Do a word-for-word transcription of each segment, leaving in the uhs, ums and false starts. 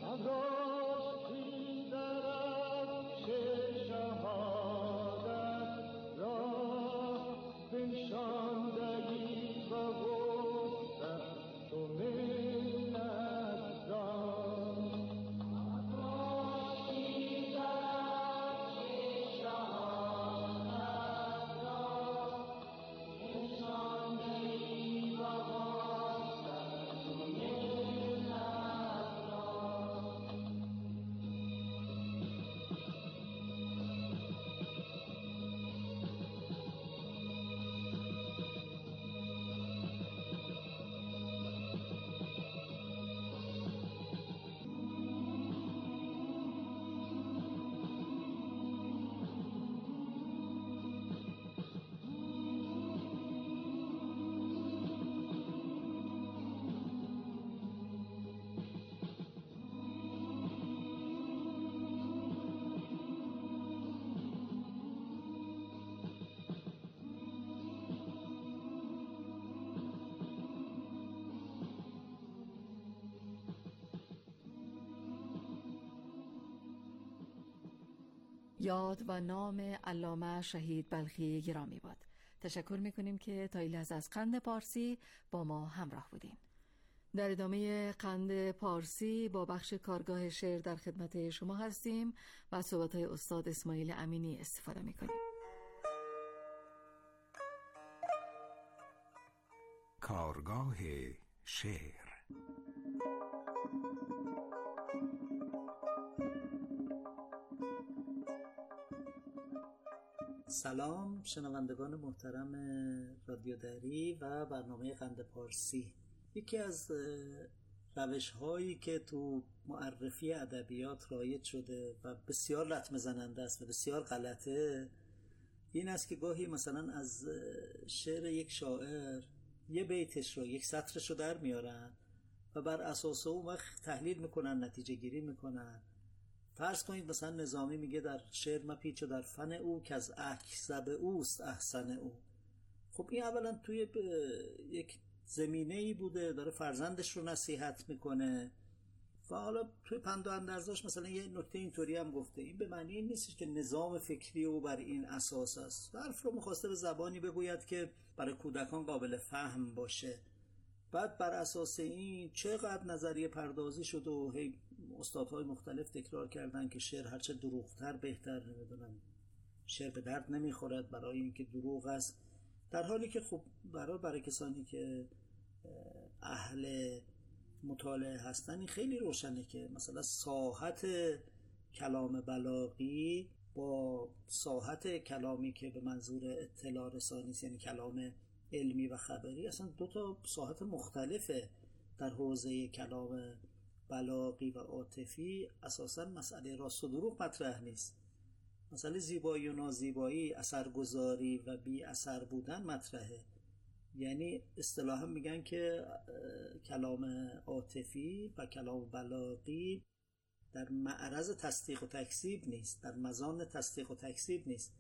یاد و نام علامه شهید بلخی گرامی باد. تشکر میکنیم که تا این لحظه از قند پارسی با ما همراه بودین. در ادامه قند پارسی با بخش کارگاه شعر در خدمت شما هستیم و از صحبت‌های استاد اسماعیل امینی استفاده میکنیم. کارگاه شعر. سلام شنوندگان محترم رادیو دری و برنامه قند پارسی. یکی از روش هایی که تو معرفی ادبیات رایج شده و بسیار لطمه زننده است و بسیار غلطه این است که گاهی مثلا از شعر یک شاعر یه بیتش رو یک سطرش رو در میارن و بر اساس اون وقت تحلیل میکنن، نتیجه گیری میکنن. فرض کنید مثلا نظامی میگه در شعر مپیچ و در فن او که از اکذب اوست احسن او. خب این اولا توی یک زمینه‌ای بوده داره فرزندش رو نصیحت میکنه و حالا توی پند و اندرزاش مثلا یه نکته اینطوری هم گفته. این به معنی این نیست که نظام فکری او بر این اساس است. حرف رو میخواسته به زبانی بگوید که برای کودکان قابل فهم باشه. بعد بر اساس این چقدر نظریه پردازی شد و هی استادهای مختلف تکرار کردن که شعر هرچه دروغتر بهتر، نمیدونم شعر به درد نمیخورد برای اینکه دروغ است، در حالی که خب برای برای کسانی که اهل مطالعه هستن این خیلی روشنه که مثلا ساحت کلام بلاغی با ساحت کلامی که به منظور اطلاع رسانی است، یعنی کلام علمی و خبری، اصلا دو تا ساحت مختلفه. در حوزه کلام بلاغی و عاطفی اساسا مسئله راست و دروغ مطرح نیست. مسئله زیبایی و نازیبایی، اثرگذاری و بی اثر بودن مطرحه. یعنی اصطلاحا میگن که کلام عاطفی و کلام بلاغی در معرض تصدیق و تکذیب نیست، در مزان تصدیق و تکذیب نیست.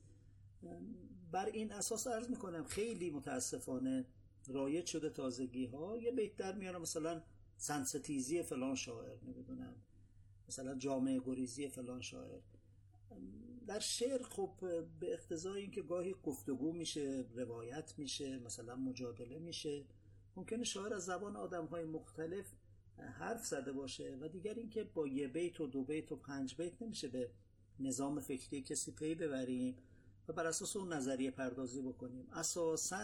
بر این اساس عرض میکنم خیلی متاسفانه رایج شده تازگی ها یه بیت در میارم مثلا سنستیزی فلان شاعر، نمیدونم مثلا جامعه گریزی فلان شاعر. در شعر خب به اقتضای اینکه گاهی گفتگو میشه، روایت میشه، مثلا مجادله میشه، ممکنه شاعر از زبان آدم‌های مختلف حرف زده باشه و دیگر اینکه با یه بیت و دو بیت و پنج بیت نمیشه به نظام فکری کسی پی ببریم و بر اساس اون نظریه پردازی بکنیم. اساساً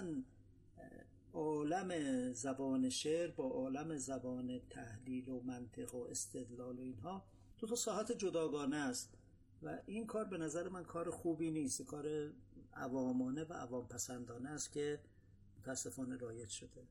عالم زبان شعر با عالم زبان تحلیل و منطق و استدلال و اینها دو تا ساحت جداگانه است و این کار به نظر من کار خوبی نیست، کار عوامانه و عوام پسندانه است که متاسفانه رایج شده.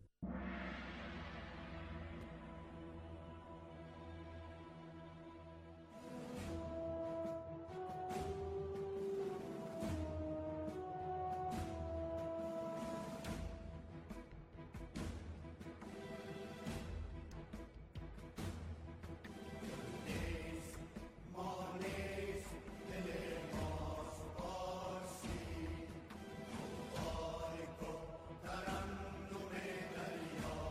ترنم دریا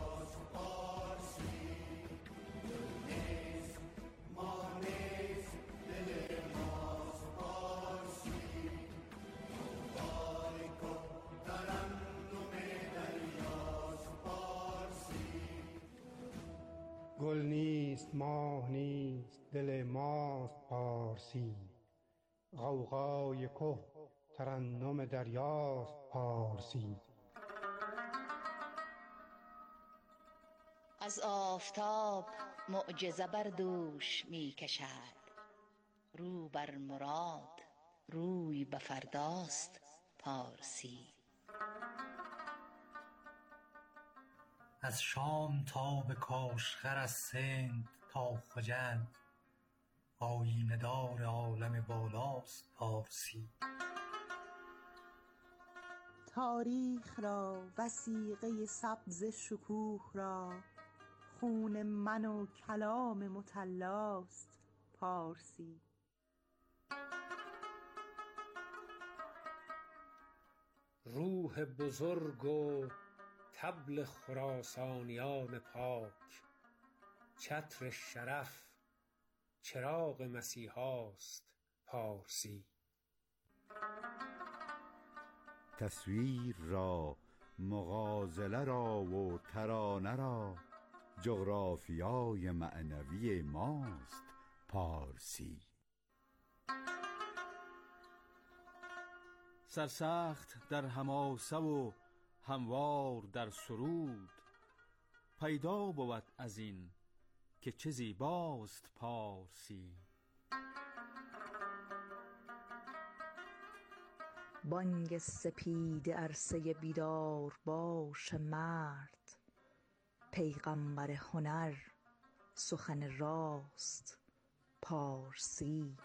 گل نیست، ماه نیست، دل ماست پارسی. غوغای که ترنم دریاست پارسی. از آفتاب معجزه بر دوش می کشد، رو بر مراد روی به فرداست پارسی. از شام تا به کاشغر، از سند تا خجند، آیینه دار عالم بالاست پارسی. تاریخ را، وثیقه سبز شکوه را، خون من و کلام مطلاست پارسی. روح بزرگ و طبل خراسانیان پاک، چتر شرف چراغ مسیحاست پارسی. تصویر را، مغازله را و ترانه را، جغرافیای معنوی ماست پارسی. سرسخت در حماسه و هموار در سرود، پیدا بود از این که چه زیباست پارسی. بانگ سپید عرصه بیدار باش مرد، پیغمبر هنر سخن راست پارسی.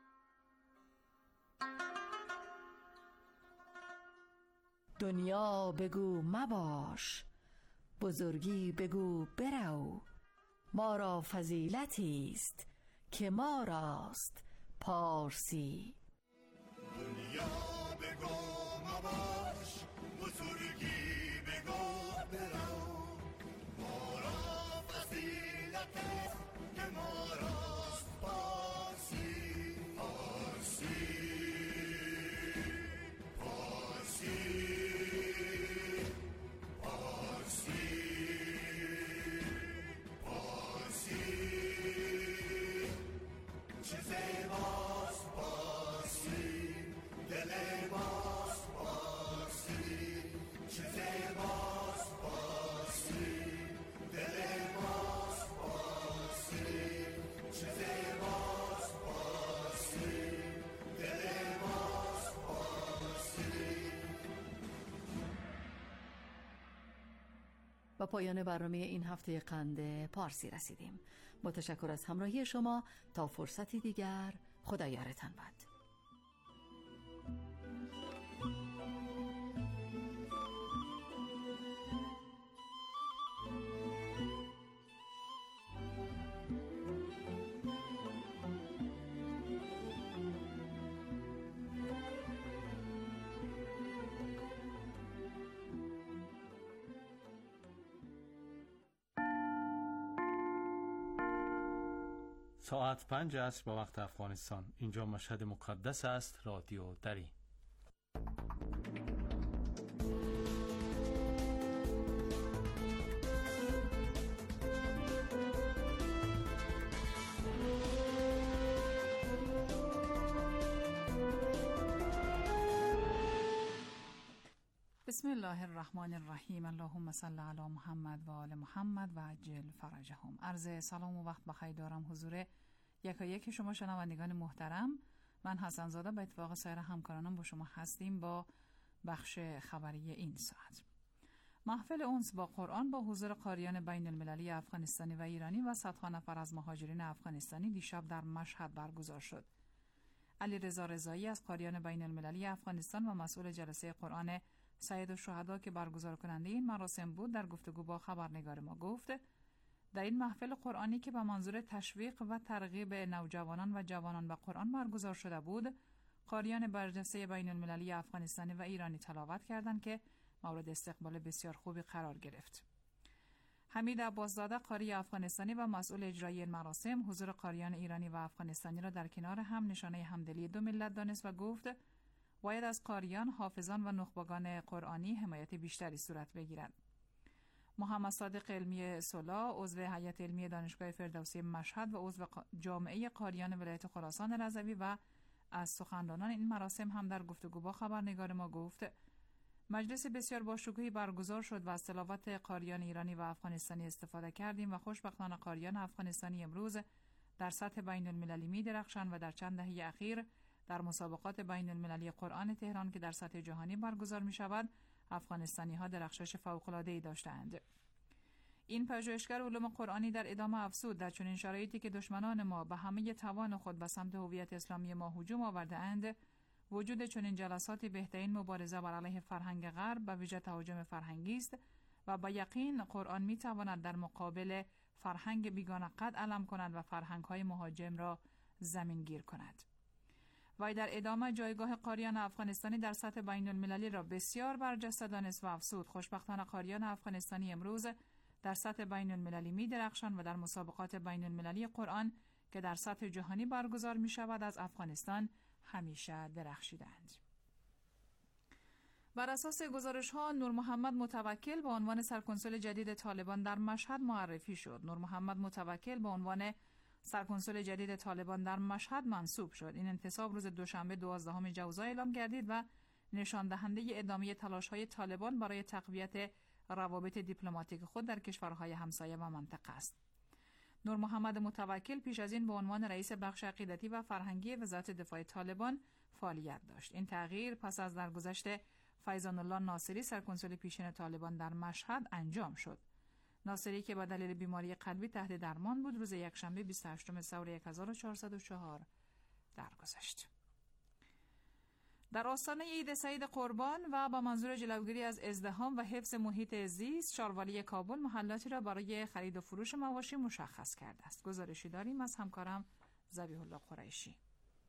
دنیا بگو مباش، بزرگی بگو برو، ما را فضیلتی است که ما راست پارسی. دنیا بگو مباش، بزرگی بگو برو، ما را فضیلتی است که ما راست پارسی. پارسی و پایان برنامه این هفته قند پارسی رسیدیم. با تشکر از همراهی شما، تا فرصتی دیگر، خدا یارتان باد. ساعت پنج است با وقت افغانستان. اینجا مشهد مقدس است. رادیو دری. بسم الله الرحمن الرحیم. اللهم صل علی محمد و آل محمد و عجل فرجهم. عرض سلام و وقت بخیر دارم حضور یکایک شما شنوندگان محترم. من حسن زاده به اتفاق سایر همکارانم با شما هستیم با بخش خبری این ساعت. محفل انس با قرآن با حضور قاریان بین المللی افغانستانی و ایرانی و صدها نفر از مهاجرین افغانستانی دیشب در مشهد برگزار شد. علی رضا رضایی از قاریان بین المللی افغانستان و مسئول جلسه قرآن سید الشهدا که برگزار کننده این مراسم بود، در گفتگو با خبرنگار ما گفت در این محفل قرآنی که به منظور تشویق و ترغیب نوجوانان و جوانان به قرآن برگزار شده بود، قاریان برجسته بین المللی افغانستانی و ایرانی تلاوت کردند که مورد استقبال بسیار خوبی قرار گرفت. حمید عباسزاده قاری افغانستانی و مسئول اجرایی این مراسم حضور قاریان ایرانی و افغانستانی را در کنار هم نشانه همدلی دو ملت دانست و گفت باید از قاریان، حافظان و نخبگان قرآنی حمایت بیشتری صورت بگیرد. محمد صادق علمی سولا، عضو هیئت علمی دانشگاه فردوسی مشهد و عضو جامعه قاریان ولایت خراسان رضوی و از سخنرانان این مراسم هم در گفتگو با خبرنگار ما گفت مجلس بسیار باشکوهی برگزار شد و از تلاوت قاریان ایرانی و افغانستانی استفاده کردیم و خوشبختانه قاریان افغانستانی امروز در سطح بین المللی می درخشند و در چند دهه اخیر در مسابقات بین المللی قرآن تهران که در سطح جهانی برگزار می شود افغانستانی ها درخشش فوق‌العاده‌ای داشتند. این پژوهشگر علوم قرآنی در ادامه افزود در چنین شرایطی که دشمنان ما به همه توان خود به سمت هویت اسلامی ما هجوم آورده اند، وجود چنین جلساتی بهترین مبارزه بر علیه فرهنگ غرب به ویژه تهاجم فرهنگی است و با یقین قرآن می تواند در مقابل فرهنگ بیگانه قد علم کند و فرهنگ‌های مهاجم را زمین گیر کند. وی در ادامه جایگاه قاریان افغانستانی در سطح بین المللی را بسیار برجسته دانست و افزود خوشبختانه قاریان افغانستانی امروز در سطح بین المللی می درخشند و در مسابقات بین المللی قرآن که در سطح جهانی برگزار می شود از افغانستان همیشه درخشیدند. بر اساس گزارش ها نور محمد متوکل به عنوان سرکنسول جدید طالبان در مشهد معرفی شد. نور محمد متوکل به عنوان سرکنسول جدید طالبان در مشهد منصوب شد. این انتصاب روز دوشنبه دوازدهم جوزای اعلام گردید و نشان دهنده ادامه تلاش‌های طالبان برای تقویت روابط دیپلماتیک خود در کشورهای همسایه و منطقه است. نور محمد متوکل پیش از این به عنوان رئیس بخش عقیدتی و فرهنگی وزارت دفاع طالبان فعالیت داشت. این تغییر پس از درگذشت فیضان الله ناصری سرکنسول پیشین طالبان در مشهد انجام شد. ناصری که به دلیل بیماری قلبی تحت درمان بود روز یکشنبه بیست و هشتم سور هزار و چهارصد و چهار درگذشت. در آستانه عید سعید قربان و با منظور جلوگیری از ازدحام و حفظ محیط زیست، شاروالی کابل محلاتی را برای خرید و فروش مواشی مشخص کرده است. گزارشی داریم از همکارم ذبیح الله قریشی.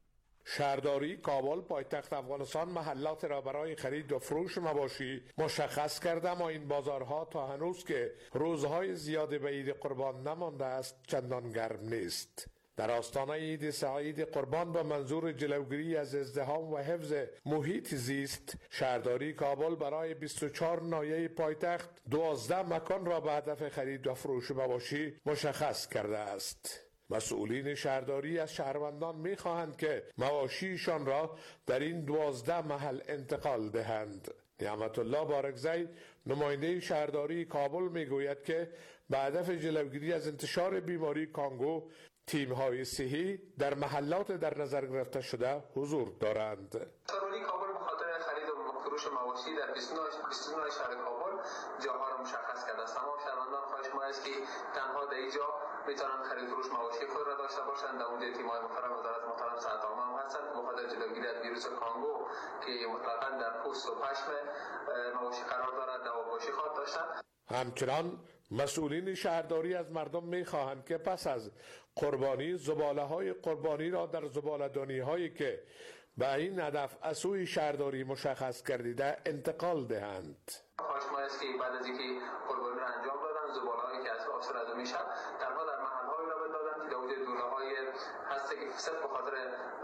شهرداری کابل پایتخت افغانستان محلات را برای خرید و فروش مواشی مشخص کرده، اما این بازارها تا هنوز که روزهای زیادی به عید قربان نمانده است چندان گرم نیست. در آستانه عید سعید قربان با منظور جلوگیری از ازدحام و حفظ محیط زیست، شهرداری کابل برای بیست و چهار ناحیه پایتخت دوازده مکان را به هدف خرید و فروش مواشی مشخص کرده است. مسئولین شهرداری از شهروندان می‌خواهند که مواشیشان را در این دوازده محل انتقال دهند. نعمت الله بارکزی نماینده شهرداری کابل میگوید که به هدف جلوگیری از انتشار بیماری کانگو تیم‌های صحی در محلات در نظر گرفته شده حضور دارند. شهرداری کابل به خاطر خرید و فروش مواشی در بیست و نه شهر کابل جاها را مشخص کرده است. تمام شهروندان خواهش ما است که تنها در اینجا میتونن خرید فروش مواشی خود را داشته باشند. در اونجا تیم‌های محترم وزارت محترم صحت عامه هم هستند به خاطر جلوگیری از ویروس کانگو که مطلقاً در پوست و پشم مواشی قرار دارد دواپاشی خواهد داشت. همچنان مسئولین شهرداری از مردم می‌خواهند که پس از قربانی زباله‌های قربانی را در زباله‌دانی‌هایی که به این هدف از سوی شهرداری مشخص گردیده انتقال دهند. خواهش ما است که بعد از اینکه قربانی را انجام دادن زباله‌هایی که از افسر از میشه تنها در محل‌های را بدادن که در وجود دوره‌های هست که صرف به خاطر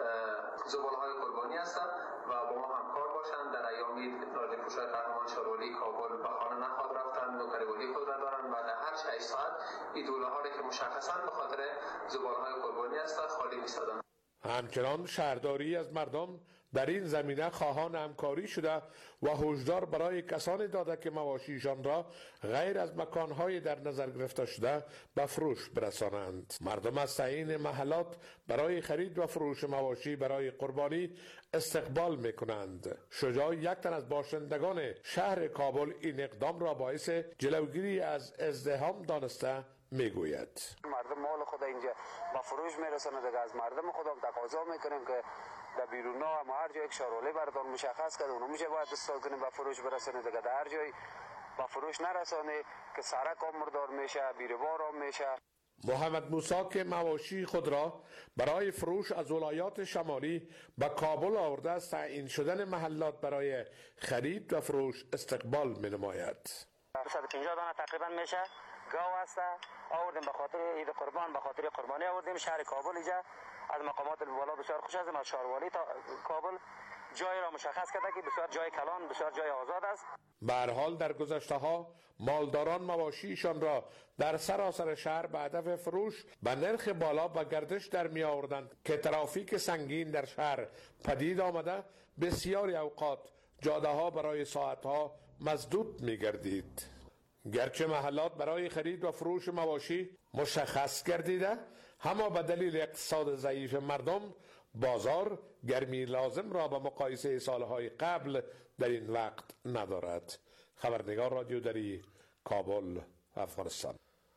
زباله‌های قربانی هستند و با ما همکار باشند. در ایام عید راجپوش‌های قهرمان شاروالی کابل به خانه نخواهد رفتن، نوکریوالی خود را دارند و در هر شش ساعت این دوره‌ها را که مشخصاً به خاطر زباله‌های قربانی هستند خالی می‌سازند. همچنان شهرداری از مردم در این زمینه خواهان همکاری شده و هشدار برای کسانی داده که مواشیشان را غیر از مکانهای در نظر گرفته شده به فروش برسانند. مردم از تعیین محلات برای خرید و فروش مواشی برای قربانی استقبال میکنند. شجاع یک تن از باشندگان شهر کابل این اقدام را باعث جلوگیری از ازدحام دانسته میگوید. مردم مال خود اینجا با فروش میرسونه دیگه، از مردم خودم تقاضا میکنیم که در بیرونا هم هر جای یک شاروالی بردار مشخص کرده اونو میشه باید استفاده کنیم با فروش برسونه دیگه. در هر جای با فروش نرسونه که سرک هم مردار میشه، بیروبار هم میشه. محمد موسی که مواشی خود را برای فروش از ولایات شمالی به کابل آورده است، تعیین شدن محلات برای خرید و فروش استقبال می‌نماید. صد و پنجاه دانه تقریبا میشه گاو هست، آوردیم به خاطر عید قربان، به خاطر قربانی آوردیم. شهر کابل اینجا از مقامات بالا بسیار خوش هستیم، از شاروالی تا کابل جای را مشخص کرده که بسیار جای کلان، بسیار جای آزاد است. به هر حال در گذشته ها مالداران مواشیشان را در سراسر شهر به هدف فروش به نرخ بالا و گردش در می آوردند که ترافیک سنگین در شهر پدید آمده بسیاری اوقات جاده ها برای ساعت ها مسدود می گردید. گرچه محلات برای خرید و فروش مواشی مشخص گردیده، اما به دلیل اقتصاد ضعیف مردم بازار گرمی لازم را به مقایسه سالهای قبل در این وقت ندارد. خبرنگار رادیو دری، کابل، افغانستان.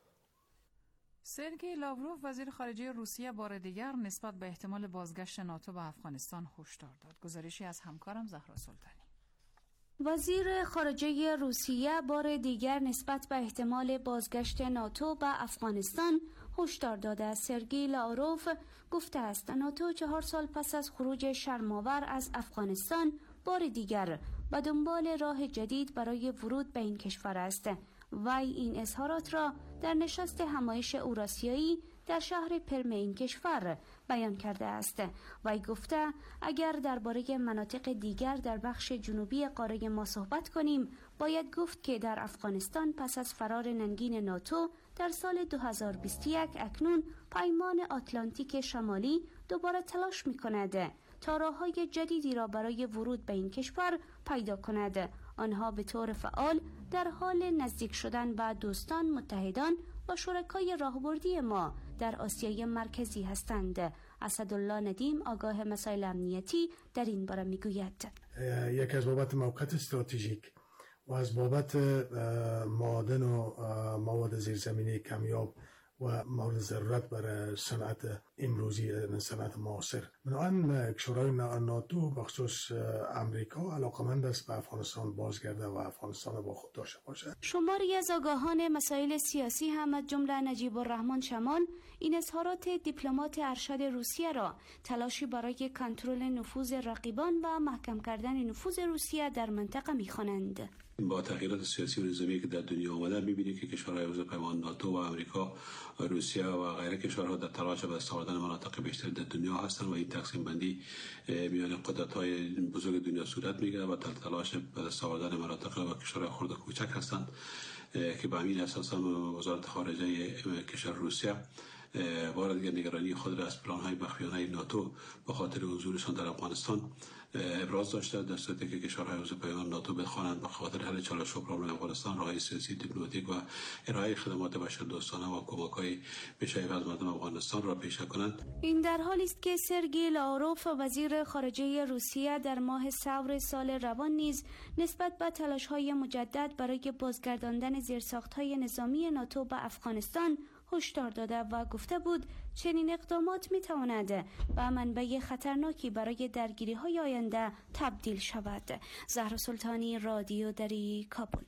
سرگئی لاوروف وزیر خارجه روسیه بار دیگر نسبت به احتمال بازگشت ناتو به افغانستان هشدار داد. گزارشی از همکارم زهرا سلطانی. وزیر خارجه روسیه بار دیگر نسبت به احتمال بازگشت ناتو به افغانستان هشدار داده. سرگئی لاوروف گفته است ناتو چهار سال پس از خروج شرم‌آور از افغانستان بار دیگر به دنبال راه جدید برای ورود به این کشور است. وی این اظهارات را در نشست همایش اوراسیایی در شهر پرم این کشور بیان کرده است. وی گفته اگر درباره مناطق دیگر در بخش جنوبی قاره ما صحبت کنیم، باید گفت که در افغانستان پس از فرار ننگین ناتو در سال دو هزار و بیست و یک اکنون پیمان آتلانتیک شمالی دوباره تلاش می کند تا راه‌های جدیدی را برای ورود به این کشور پیدا کند. آنها به طور فعال در حال نزدیک شدن به دوستان، متحدان و شرکای راهبردی ما در آسیای مرکزی هستند. اسدالله ندیم آگاه مسائل امنیتی در این باره میگوید یک از بابت موقعیت استراتژیک و از بابت معادن و مواد زیرزمینی کمیاب و مورد ضرورت برای صنعت امروزی، صنعت معاصر. بنابراین کشورهای ناتو بخصوص امریکا علاقمند است به افغانستان بازگرده و افغانستان با خود داشته باشد. شماری از آگاهان مسائل سیاسی هم از جمله نجیب الرحمن شمان این اظهارات دیپلمات ارشد روسیه را تلاشی برای کنترل نفوذ رقیبان و محکم کردن نفوذ روسیه در منطقه می‌خوانند. با تغییرات سیاسی و نظامی که در دنیا آمده می‌بینید که کشورهای عضو پیمان ناتو و امریکا، روسیه و غیره کشورها در تلاش به دست آوردن مناطق بیشتر در دنیا هستند و این تقسیم بندی میان قدرت‌های بزرگ دنیا صورت می‌گیرد و در تلاش به دست آوردن مناطق و کشورهای خرد و کوچک هستند که به همین اساس وزارت خارجه کشور روسیه بار دیگر نگرانی خود را از پلان‌های مخفیانه ناتو به خاطر حضورشان در افغانستان ابراز داشته، در صورتی که کشورهای عضو پیمان ناتو بخواهند به خاطر حل چالش و پرابلم افغانستان راهی سیاسی، دیپلماتیک و ارائه خدمات بشردوستانه و کمک‌های بشری از مردم افغانستان را پیشه کنند. این در حالی است که سرگئی لاوروف وزیر خارجه روسیه در ماه ثور سال روان نیز نسبت به تلاش‌های مجدد برای بازگرداندن زیرساخت‌های نظامی ناتو به افغانستان هشدار داده و گفته بود چنین اقدامات میتواند به منبع خطرناکی برای درگیری‌های آینده تبدیل شود. زهرا سلطانی، رادیو دری، کابل.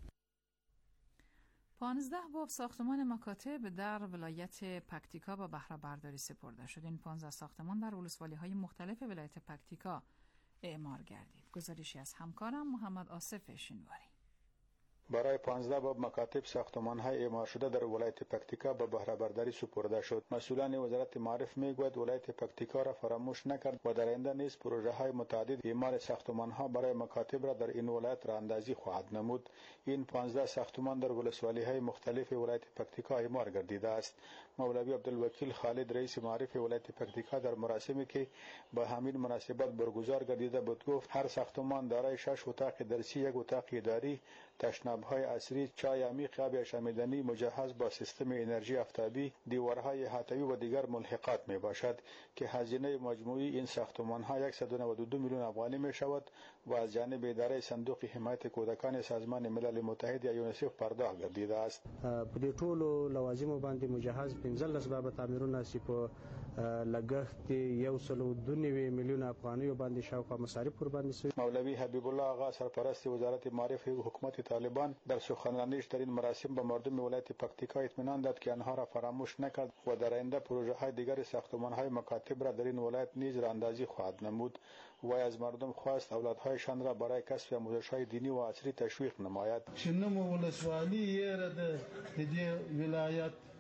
پانزده باب ساختمان مکاتب در ولایت پکتیکا به بهره برداری سپرده شد. این پانزده ساختمان در ولسوالی‌های مختلف ولایت پکتیکا اعمار گردید. گزارشی از همکارم محمد آصف شینواری. برای پانزده باب مکاتب ساختمان‌های اعمار شده در ولایت پکتیکا به بهره برداری سپرده شد. مسئولان وزارت معارف میگوید ولایت پکتیکا را فراموش نکرد و در آینده نیز پروژه‌های متعدد اعمار ساختمان‌ها برای مکاتب را در این ولایت راه‌اندازی خواهد نمود. این پانزده ساختمان در ولسوالی‌های مختلف ولایت پکتیکا اعمار گردیده است. مولوی عبدالوکیل خالد رئیس معارف ولایت پکتیکا در مراسمی که با همین مناسبت برگزار گردیده بود گفت هر ساختمان دارای شش اتاق درسی، یک اتاق اداری، تشناب‌های عصری، چای عمیق، آب آشامیدنی مجهز با سیستم انرژی آفتابی، دیوارهای احاطه‌ای و دیگر ملحقات میباشد که هزینه مجموعی این ساختمان‌ها صد و نود و دو میلیون افغانی میشود و از جانب اداره صندوق حمایت کودکان سازمان ملل متحد یا یونیسف پرداخت گردیده است. په دې ټولو لوازمو باندې مجهز پنځلس بابه تعمیرونه چې په لګښت یو سل و دوه نوي میلیون افغانیو باندې شاوخوا مصارف ور باندې شوي. مولوی حبیب الله آقا سرپرست وزارت معارف حکومت طالبان در سخنرانیش در این مراسم به مردم ولایت پکتیکا اطمینان داد که آنها را فراموش نکرد و در آینده پروژه‌های دیگر ساختمان‌های مکاتب را در این ولایت نیز راه‌اندازی خواهد نمود. و از مردم خواست اولادهایشان را برای کسب آموزش‌های دینی و عصری تشویق نماید. شنو ولسوالی یې د دې ولایت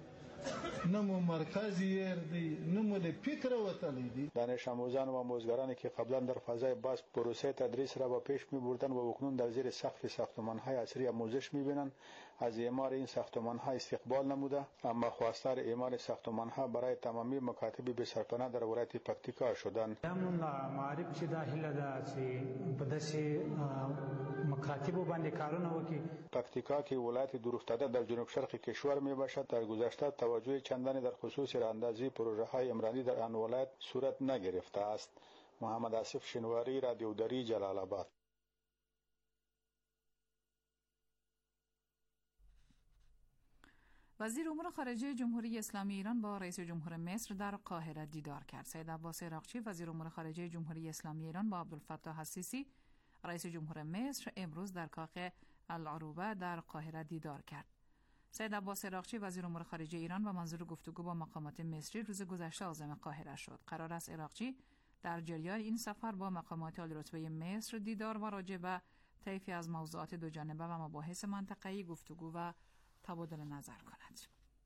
نمو مرکزی یر دی نمو له فکر وتلی دی. دانش آموزان و آموزگارانی که قبلا در فضای باز پروسه تدریس را با پیش می‌بردند و اکنون در زیر سقف ساختمان‌های عصری آموزش می‌بینند، از اعمار این ساختمان‌ها استقبال نموده، اما خواستار اعمار ساختمان‌ها برای تمامی مکاتب به سرپناه در ولایت پکتیکا شدند. همون معارف چې داخله ده چې په داسې مکاتب باندې کارونه وکړي. پکتیکا که ولایت دورافتاده در جنوب شرق کشور میباشد، در گذشته توجه چندانی در خصوص راهاندازی پروژه‌های عمرانی در آن ولایت صورت نگرفته است. محمد آصف شنواری، رادیو دری، جلال آباد. وزیر امور خارجه جمهوری اسلامی ایران با رئیس جمهور مصر در قاهره دیدار کرد. سید عباس عراقچی وزیر امور خارجه جمهوری اسلامی ایران با عبدالفتاح السیسی رئیس جمهور مصر امروز در کاخ العروبه در قاهره دیدار کرد. سید عباس عراقچی وزیر امور خارجه ایران به منظور گفتگو با مقامات مصری روز گذشته عازم قاهره شد. قرار است عراقچی در جریان این سفر با مقامات عالی‌رتبه مصر دیدار و راجع به طیفی از موضوعات دوجانبه و مباحث منطقه‌ای گفتگو و تبادل نظر کند.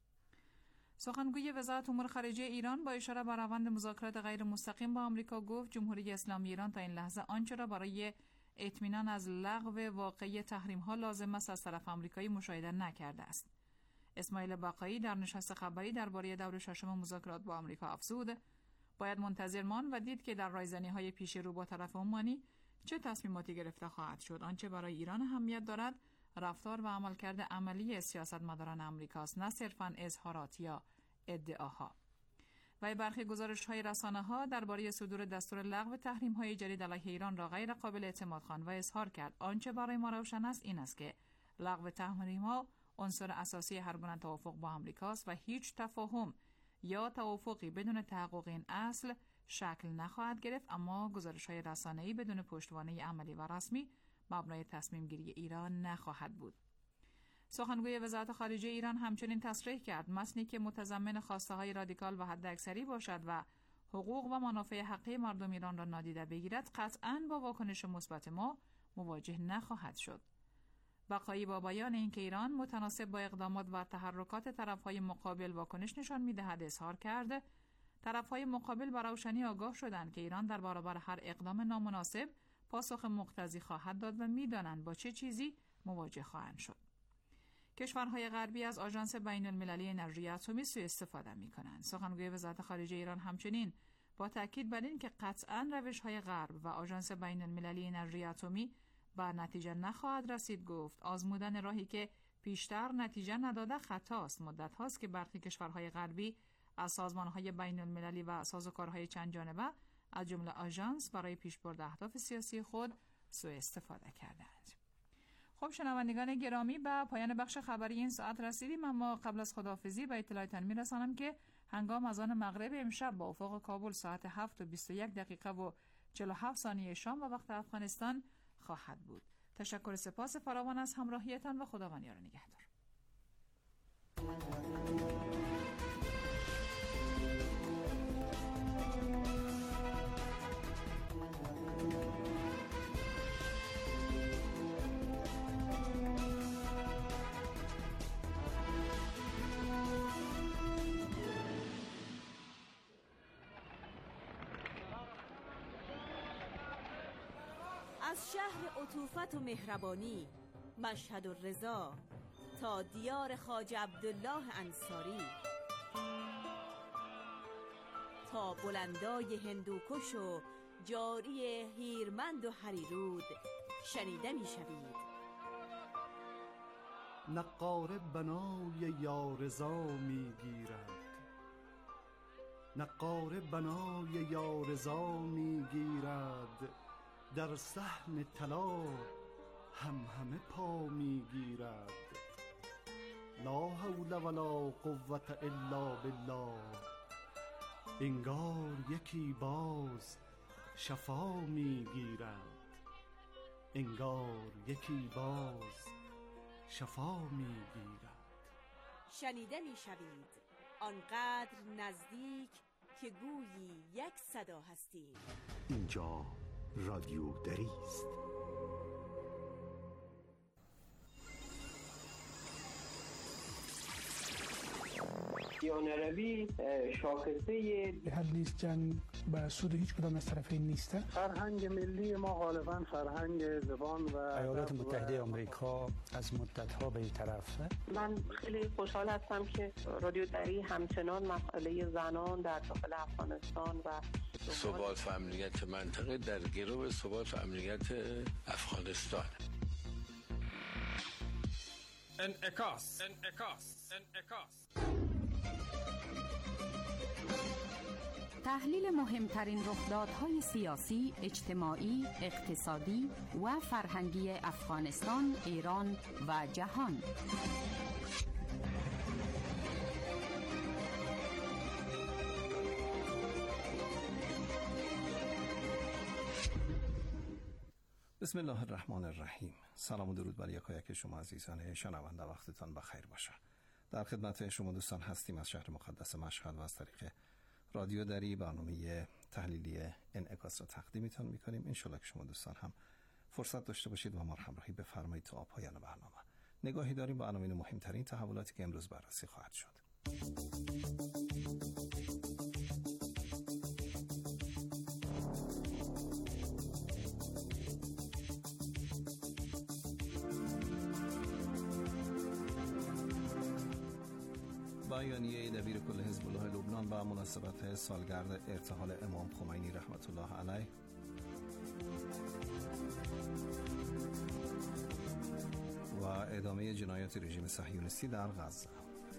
سخنگوی وزارت امور خارجه ایران با اشاره به روند مذاکرات غیر مستقیم با آمریکا گفت جمهوری اسلامی ایران تا این لحظه آنچه را برای اطمینان از لغو واقعی تحریم‌ها لازم است از طرف آمریکایی مشاهده نکرده است. اسماعیل بقایی در نشست خبری درباره دور ششم مذاکرات با آمریکا افزود باید منتظر ماند و دید که در رایزنی‌های پیش رو با طرف عمانی چه تصمیماتی گرفته خواهد شد. آنچه برای ایران اهمیت دارد رفتار و عملکرد عملی سیاستمداران امریکاست، نه صرفاً اظهارات یا ادعاها. و برخی گزارش‌های رسانه‌ها درباره صدور دستور لغو تحریم‌های جدید علیه ایران را غیر قابل اعتماد خواند و اظهار کرد آنچه برای ما روشن است این است که لغو تحریم‌ها عنصر اساسی هر گونه توافق با امریکاست و هیچ تفاهم یا توافقی بدون تحقق این اصل شکل نخواهد گرفت، اما گزارش‌های رسانه‌ای بدون پشتوانه عملی و رسمی مبنای تصمیم گیری ایران نخواهد بود. سخنگوی وزارت خارجه ایران همچنین تصریح کرد متنی که متضمن خواسته‌های رادیکال و حداکثری باشد و حقوق و منافع حقیقی مردم ایران را نادیده بگیرد قطعاً با واکنش مثبت ما مواجه نخواهد شد. بقایی با بیان اینکه ایران متناسب با اقدامات و تحرکات طرف‌های مقابل واکنش نشان می‌دهد اظهار کرد طرف‌های مقابل به روشنی آگاه شدند که ایران در برابر هر اقدام نامناسب پاسخ مقتضی خواهد داد و می‌دانند با چه چیزی مواجه خواهند شد. کشورهای غربی از آژانس بین‌المللی انرژی اتمی سوء استفاده می‌کنند. سخنگوی وزارت خارجه ایران همچنین با تاکید بر این که قطعاً روش‌های غرب و آژانس بین‌المللی انرژی اتمی به نتیجه نخواهد رسید گفت آزمودن راهی که پیشتر نتیجه نداده خطاست. مدت هاست که برخی کشورهای غربی از سازمان‌های بین‌المللی و سازوکارهای چند جانبه از جمله آژانس برای پیشبرد اهداف سیاسی خود سوء استفاده کردند. خب شنوندگان گرامی به پایان بخش خبری این ساعت رسیدیم، اما قبل از خداحافظی به اطلاعتان میرسانم که هنگام اذان مغرب امشب با افق کابل ساعت هفت و بیست و یک دقیقه و چهل و هفت ثانیه شام و وقت افغانستان خواهد بود. تشکر سپاس فراوان از همراهیتان و خداوند یار نگهدار. از شهر عطوفت و مهربانی مشهد و رضا تا دیار خواجه عبدالله انصاری، تا بلندای هندوکش و جاری هیرمند و هریرود شنیده می شوید. نقاره بنای یارضا می گیرد، نقاره بنای یارضا می گیرد، در صحن طلا هم همه پا می گیرد. لا حول ولا قوة الا بالله، انگار یکی باز شفا می گیرد، انگار یکی باز شفا می گیرد. شنیده می شوید آنقدر نزدیک که گویی یک صدا هستید. اینجا رادیو دری است. یا نروی شاکسته حل نیست. جنگ به سود هیچ کدام از طرفین نیست. فرهنگ ملی ما غالبا فرهنگ زبان و ایالات متحده آمریکا از مدت‌ها به این طرف. من خیلی خوشحال هستم که رادیو دری همچنان مسئله زنان در داخل افغانستان و ثبات و امنیت منطقه در گرو ثبات و امنیت افغانستان. انعکاس انعکاس انعکاس تحلیل مهمترین رخدادهای سیاسی، اجتماعی، اقتصادی و فرهنگی افغانستان، ایران و جهان. بسم الله الرحمن الرحیم. سلام و درود بر یکایک شما عزیزان شنونده، وقتتان بخیر باشه. در خدمت شما دوستان هستیم از شهر مقدس مشهد و از طریق رادیو دری برنامه تحلیلی انعکاس را تقدیمتان میکنیم. انشالله که شما دوستان هم فرصت داشته باشید و ما را همراهی بفرمایید تا پایان برنامه. نگاهی داریم به عناوین مهمترین تحولاتی که امروز بررسی خواهد شد. بیانیه دبیر کل حزب الله لبنان به مناسبت سالگرد ارتحال امام خمینی رحمت الله علیه، و ادامه جنایات رژیم صهیونیستی در غزه.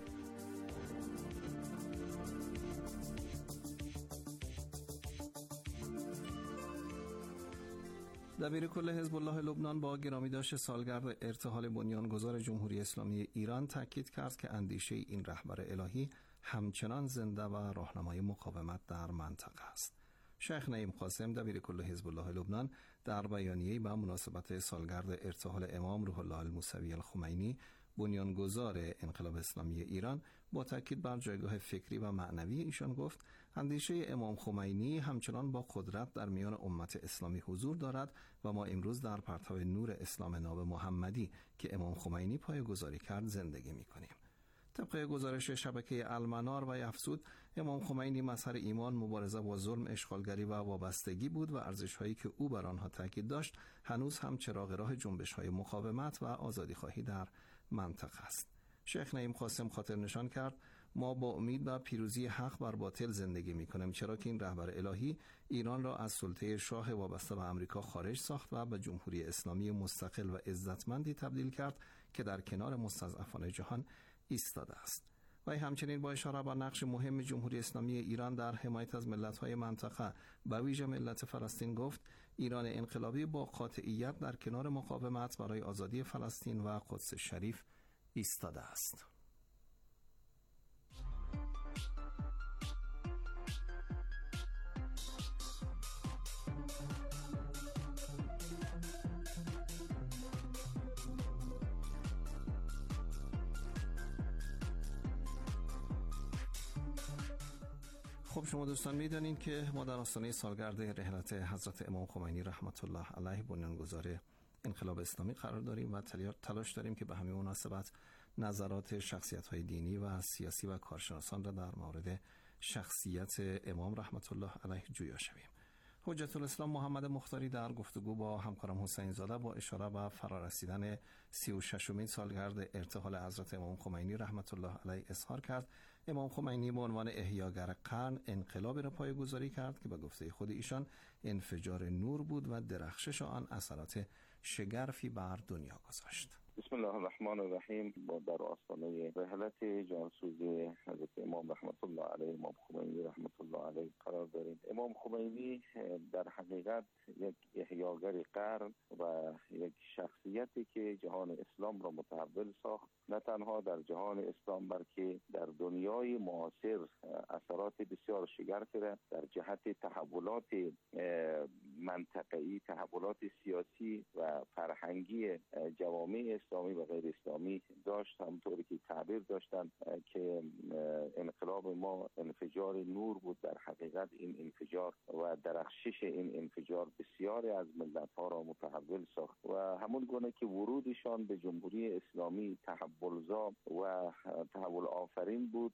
دبیر کل حزب الله لبنان با گرامی داشت سالگرد ارتحال بنیانگذار جمهوری اسلامی ایران تاکید کرد که اندیشه این رهبر الهی همچنان زنده و راهنمای مقاومت در منطقه است. شیخ نعیم قاسم دبیر کل حزب الله لبنان در بیانیه‌ای به مناسبت سالگرد ارتحال امام روح الله الموسوی الخمینی بنیانگذار انقلاب اسلامی ایران با تاکید بر جایگاه فکری و معنوی ایشان گفت اندیشه امام خمینی همچنان با قدرت در میان امت اسلامی حضور دارد و ما امروز در پرتو نور اسلام ناب محمدی که امام خمینی پایه‌گذاری کرد زندگی می‌کنیم. طبق گزارش شبکه المنار و افزود، امام خمینی مظهر ایمان، مبارزه با ظلم، اشغالگری و وابستگی بود و ارزش‌هایی که او بر آنها تاکید داشت هنوز هم چراغ راه جنبش‌های مقاومت و آزادی‌خواهی در منطقه است. شیخ نعیم قاسم خاطر نشان کرد ما با امید و پیروزی حق بر باطل زندگی می‌کنیم، چرا که این رهبر الهی ایران را از سلطه شاه وابسته به آمریکا خارج ساخت و به جمهوری اسلامی مستقل و عزتمندی تبدیل کرد که در کنار مستضعفان جهان ایستاده است. و همچنین با اشاره به نقش مهم جمهوری اسلامی ایران در حمایت از ملت‌های منطقه به ویژه ملت فلسطین گفت ایران انقلابی با قاطعیت در کنار مقاومت برای آزادی فلسطین و قدس شریف ایستاده است. خب شما دوستان میدانین که ما در آستانه سالگرد رحلت حضرت امام خمینی رحمت الله علیه بنیانگذار انقلاب اسلامی قرار داریم و تلاش داریم که به همین مناسبت نظرات شخصیت‌های دینی و سیاسی و کارشناسان را در مورد شخصیت امام رحمت الله علیه جویا شویم. حجت الاسلام محمد مختاری در گفتگو با همکارم حسین زاده با اشاره به فرارسیدن سی و ششمین سالگرد ارتحال حضرت امام خمینی رحمت الله علیه اظهار کرد امام خمینی به عنوان احیاگر قرن انقلابی را پایه‌گذاری کرد که به گفته خود ایشان انفجار نور بود و درخشش آن اثرات شگرفی بر دنیا گذاشت. بسم الله الرحمن الرحیم. با در آستانه رحلت جانسوزی حضرت امام رحمت الله علیه امام خمینی رحمت الله علیه قرار داریم. امام خمینی در حقیقت یک احیاگر قرن و یک شخصیتی که جهان اسلام را متحول ساخت، نه تنها در جهان اسلام بلکه در دنیای معاصر اثرات اظهارات بسیار شگرفی را در جهت تحولات منطقه‌ای، تحولات سیاسی و فرهنگی جوامع اسلامی و غیر اسلامی داشت. همونطوری که تعبیر داشتن که انقلاب ما انفجار نور بود، در حقیقت این انفجار و درخشش این انفجار بسیاری از ملت‌ها را متحول ساخت و همون گونه که ورودشان به جمهوری اسلامی تحولزا و تحول آفرین بود،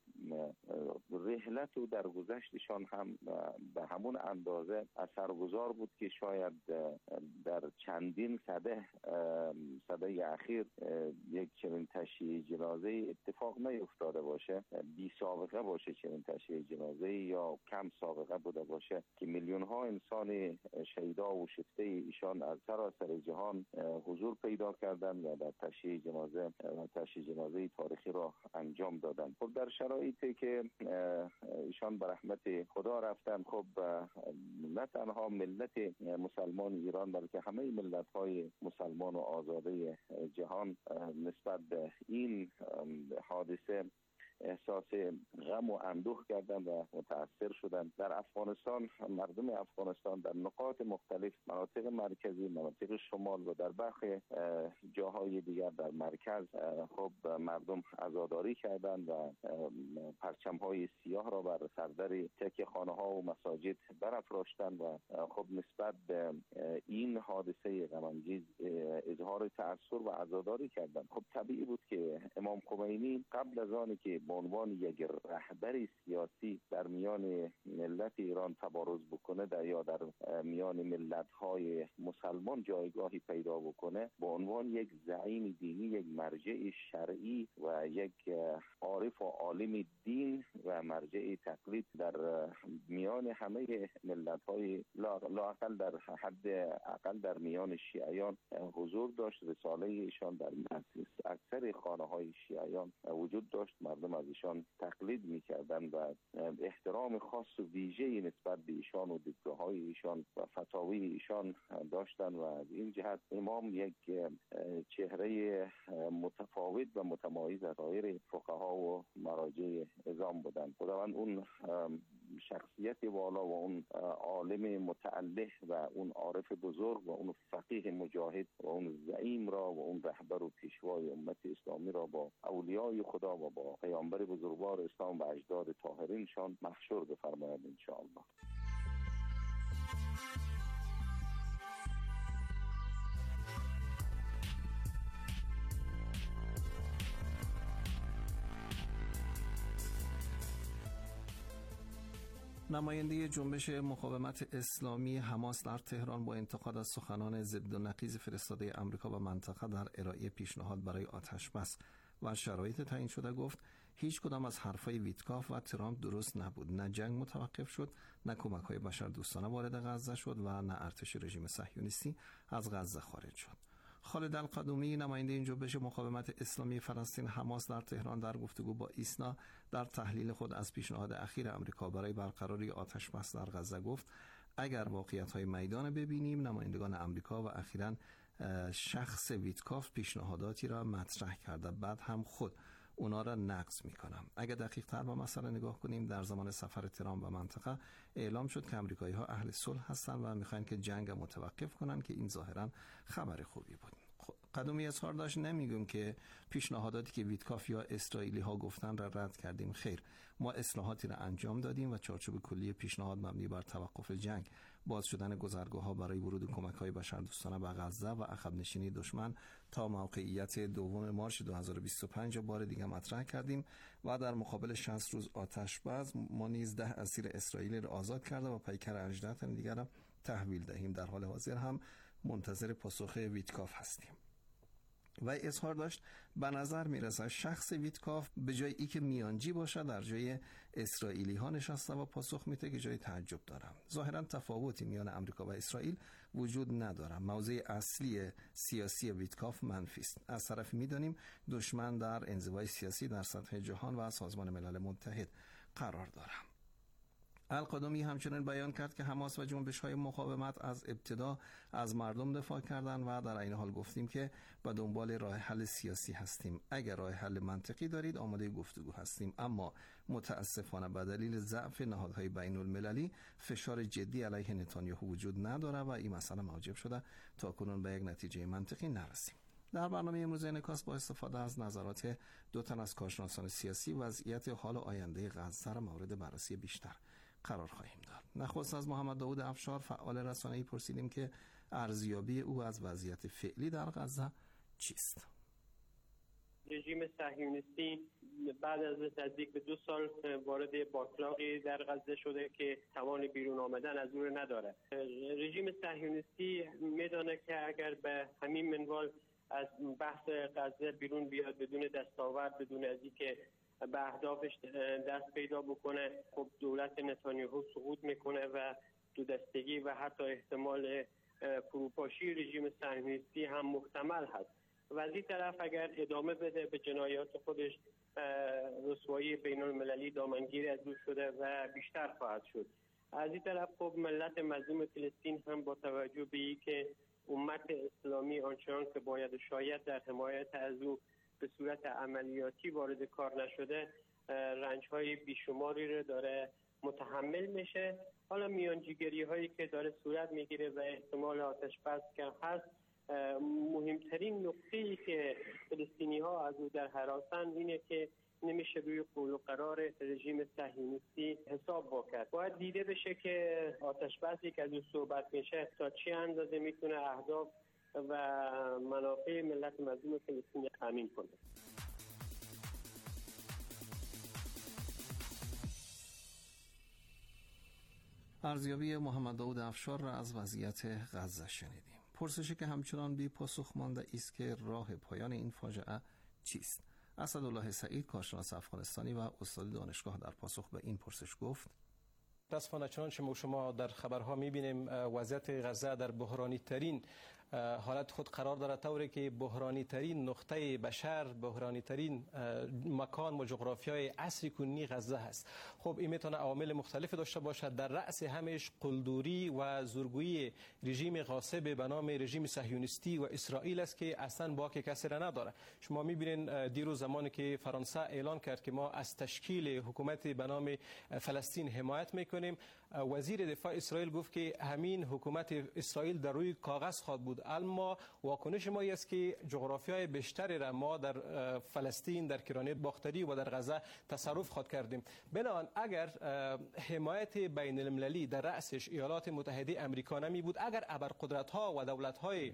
رحلت و درگذشتشان هم به همون اندازه اثرگذار بود که شاید در چندین سده سده اخیر یک چنین تشییع جنازه اتفاق نیفتاده باشه، بی سابقه باشه چنین تشییع جنازه یا کم سابقه بوده باشه که میلیون ها انسان شهیدا و شفته ایشان از سراسر جهان حضور پیدا کردند و در تشییع جنازه و تشییع جنازه تاریخی را انجام دادند. خب در شرایطی که ایشان به رحمت خدا رفتن، خب نه تنها ملت مسلمان ایران بلکه همه ملت های مسلمان و آزاده جهان نسبت به این حادثه احساس غم و اندوه کردند و متاثر شدند. در افغانستان، مردم افغانستان در نقاط مختلف، مناطق مرکزی، مناطق شمال و در برخی جاهای دیگر در مرکز، خب مردم عزاداری کردند و پرچم‌های سیاه را بر سردر تکیه خانه‌ها و مساجد برافراشتند و خب نسبت به این حادثه غم‌انگیز اظهار تأثر و عزاداری کردند. خب طبیعی بود که امام خمینی قبل از آنی که به عنوان یک رهبر سیاسی در میان ملت ایران تبارز بکنه در یا در میان ملت‌های مسلمان جایگاهی پیدا بکنه، به عنوان یک زعیم دینی، یک مرجع شرعی و یک عارف و عالم دین و مرجع تقلید در میان همه ملت‌های لااقل در حد اقل در میان شیعیان حضور داشت. رساله ایشان در اکثر خانه‌های شیعیان وجود داشت. مردم از ایشان تقلید می‌کردند و احترام خاص و ویژه‌ای نسبت به ایشان و دیدگاه‌های ایشان و فتاوی ایشان داشتند و از این جهت امام یک چهره متفاوت و متمایز از سایر فقها و مراجع نظام بودند. خداوند اون شخصیت والا و اون عالم متعلق و اون عارف بزرگ و اون فقیه مجاهد و اون زعیم را و اون رهبر و پیشوای امت اسلامی را با اولیای خدا و با پیامبر بزرگوار اسلام و اجداد طاهرینشان محشور بفرماید ان شاء الله. نماینده جنبش مقاومت اسلامی حماس در تهران با انتقاد از سخنان ضد و نقیض فرستاده آمریکا و منطقه در ارائه پیشنهاد برای آتش‌بس و شرایط تعیین شده گفت هیچ کدام از حرفای ویتکاف و ترامپ درست نبود. نه جنگ متوقف شد، نه کمک‌های بشردوستانه وارد غزه شد و نه ارتش رژیم صهیونیستی از غزه خارج شد. خالد القدومی، نماینده این جنبش مقاومت اسلامی فلسطین حماس در تهران، در گفتگو با ایسنا در تحلیل خود از پیشنهاد اخیر آمریکا برای برقراری آتش بس در غزه گفت اگر واقعیت‌های میدان ببینیم، نمایندگان آمریکا و اخیراً شخص ویتکاف پیشنهاداتی را مطرح کرده، بعد هم خود اونا را نقض میکنم. اگر دقیق تر به مسئله نگاه کنیم، در زمان سفر ترامپ به منطقه اعلام شد که امریکایی ها اهل صلح هستند و میخواین که جنگ متوقف کنن که این ظاهرا خبر خوبی بود. قدومی اظهار داشت نمیگم که پیشنهاداتی که ویتکاف یا اسرائیلی ها گفتن را رد کردیم، خیر، ما اصلاحاتی را انجام دادیم و چارچوب کلی پیشنهاد مبنی بر توقف جنگ، باز شدن گذرگاه‌ها برای ورود کمک‌های بشردوستانه به غزه و عقب نشینی دشمن تا موقعیت دوم مارس دو هزار و بیست و پنج بار دیگر مطرح کردیم و در مقابل شصت روز آتش بس ما نیز ده اسیر اسرائیلی را آزاد کرده و پیکر هجده تن دیگر را تحویل دهیم. در حال حاضر هم منتظر پاسخ ویتکاف هستیم. و اظهار داشت به نظر میرسه شخص ویتکاف به جای ای که میانجی باشه در جای اسرائیلی ها نشسته و پاسخ میده که جای تعجب دارم. ظاهرا تفاوتی میان امریکا و اسرائیل وجود نداره. موضع اصلی سیاسی ویتکاف منفی است. از طرفی میدانیم دشمن در انزوای سیاسی در سطح جهان و سازمان ملل متحد قرار داره. القادمی همچنین بیان کرد که حماس و جنبش‌های مقاومت از ابتدا از مردم دفاع کردند و در این حال گفتیم که به دنبال راه حل سیاسی هستیم. اگر راه حل منطقی دارید آماده گفتگو هستیم، اما متاسفانه به دلیل ضعف نهادهای بین المللی فشار جدی علیه نتانیاهو وجود نداره و این مسئله موجب شده تا کنون به یک نتیجه منطقی نرسیم. در برنامه امروز انعکاس با استفاده از نظرات دو تن از کارشناسان سیاسی وضعیت حال آینده غزه را مورد بررسی بیشتر قرار خواهیم داد. نخست از محمد داود افشار فعال رسانه‌ای پرسیدیم که ارزیابی او از وضعیت فعلی در غزه چیست؟ رژیم صهیونیستی بعد از نزدیک به دو سال وارد باطلاقی در غزه شده که توان بیرون آمدن از اون نداره. رژیم صهیونیستی میدانه که اگر به همین منوال از بحث غزه بیرون بیاد بدون دستاورد، بدون از اینکه به اهدافش دست پیدا بکنه، خب دولت نتانیاهو سقوط میکنه و دو دستگی و حتی احتمال فروپاشی رژیم صهیونیستی هم محتمل هست. و از این طرف اگر ادامه بده به جنایات خودش، رسوایی بین المللی دامنگیر از او شده و بیشتر خواهد شد. از این طرف خب ملت مظلوم فلسطین هم با توجه به این که امت اسلامی آنچنان که باید و شاید در حمایت از او به صورت عملیاتی وارد کار نشده، رنج‌های بیشماری رو داره متحمل میشه. حالا میانجیگری هایی که داره صورت میگیره و احتمال آتش بس که هست، مهمترین نقطه‌ای که فلسطینی ها از او در هراسن اینه که نمیشه روی قول و قرار رژیم صهیونیستی حساب واکرد. باید دیده بشه که آتش بسی که از او صحبت میشه تا چه اندازه میتونه اهداف و منافع ملت مظلوم فلسطین تامین کنه. ارزیابی محمد داود افشار را از وضعیت غزه شنیدیم. پرسشی که همچنان بی پاسخ مانده است که راه پایان این فاجعه چیست؟ اسدالله سعید، کارشناس افغانستانی و استاد دانشگاه، در پاسخ به این پرسش گفت: متاسفانه چنانچه ما شما در خبرها می‌بینیم وضعیت غزه در بحرانی ترین حالت خود قرار دارد، طوری که بحرانی ترین نقطه بشر، بحرانی ترین مکان و جغرافیای عصر کنونی غزه هست. خب این میتونه عوامل مختلف داشته باشد، در رأس همش قلدری و زورگویی رژیم غاصب به نام رژیم صهیونیستی و اسرائیل است که اصلا باک کسی را نداره. شما میبینید دیروز زمانی که فرانسه اعلان کرد که ما از تشکیل حکومت به نام فلسطین حمایت میکنیم، وزیر دفاع اسرائیل گفت که همین حکومت اسرائیل در روی کاغذ خواهد بود، اما واکنش ما است که جغرافیای بیشتری را ما در فلسطین، در کرانه باختری و در غزه تصرف خواهد کردیم. بنابراین اگر حمایت بین المللی در رأسش ایالات متحده آمریکا نمی بود، اگر ابرقدرت‌ها و دولت‌های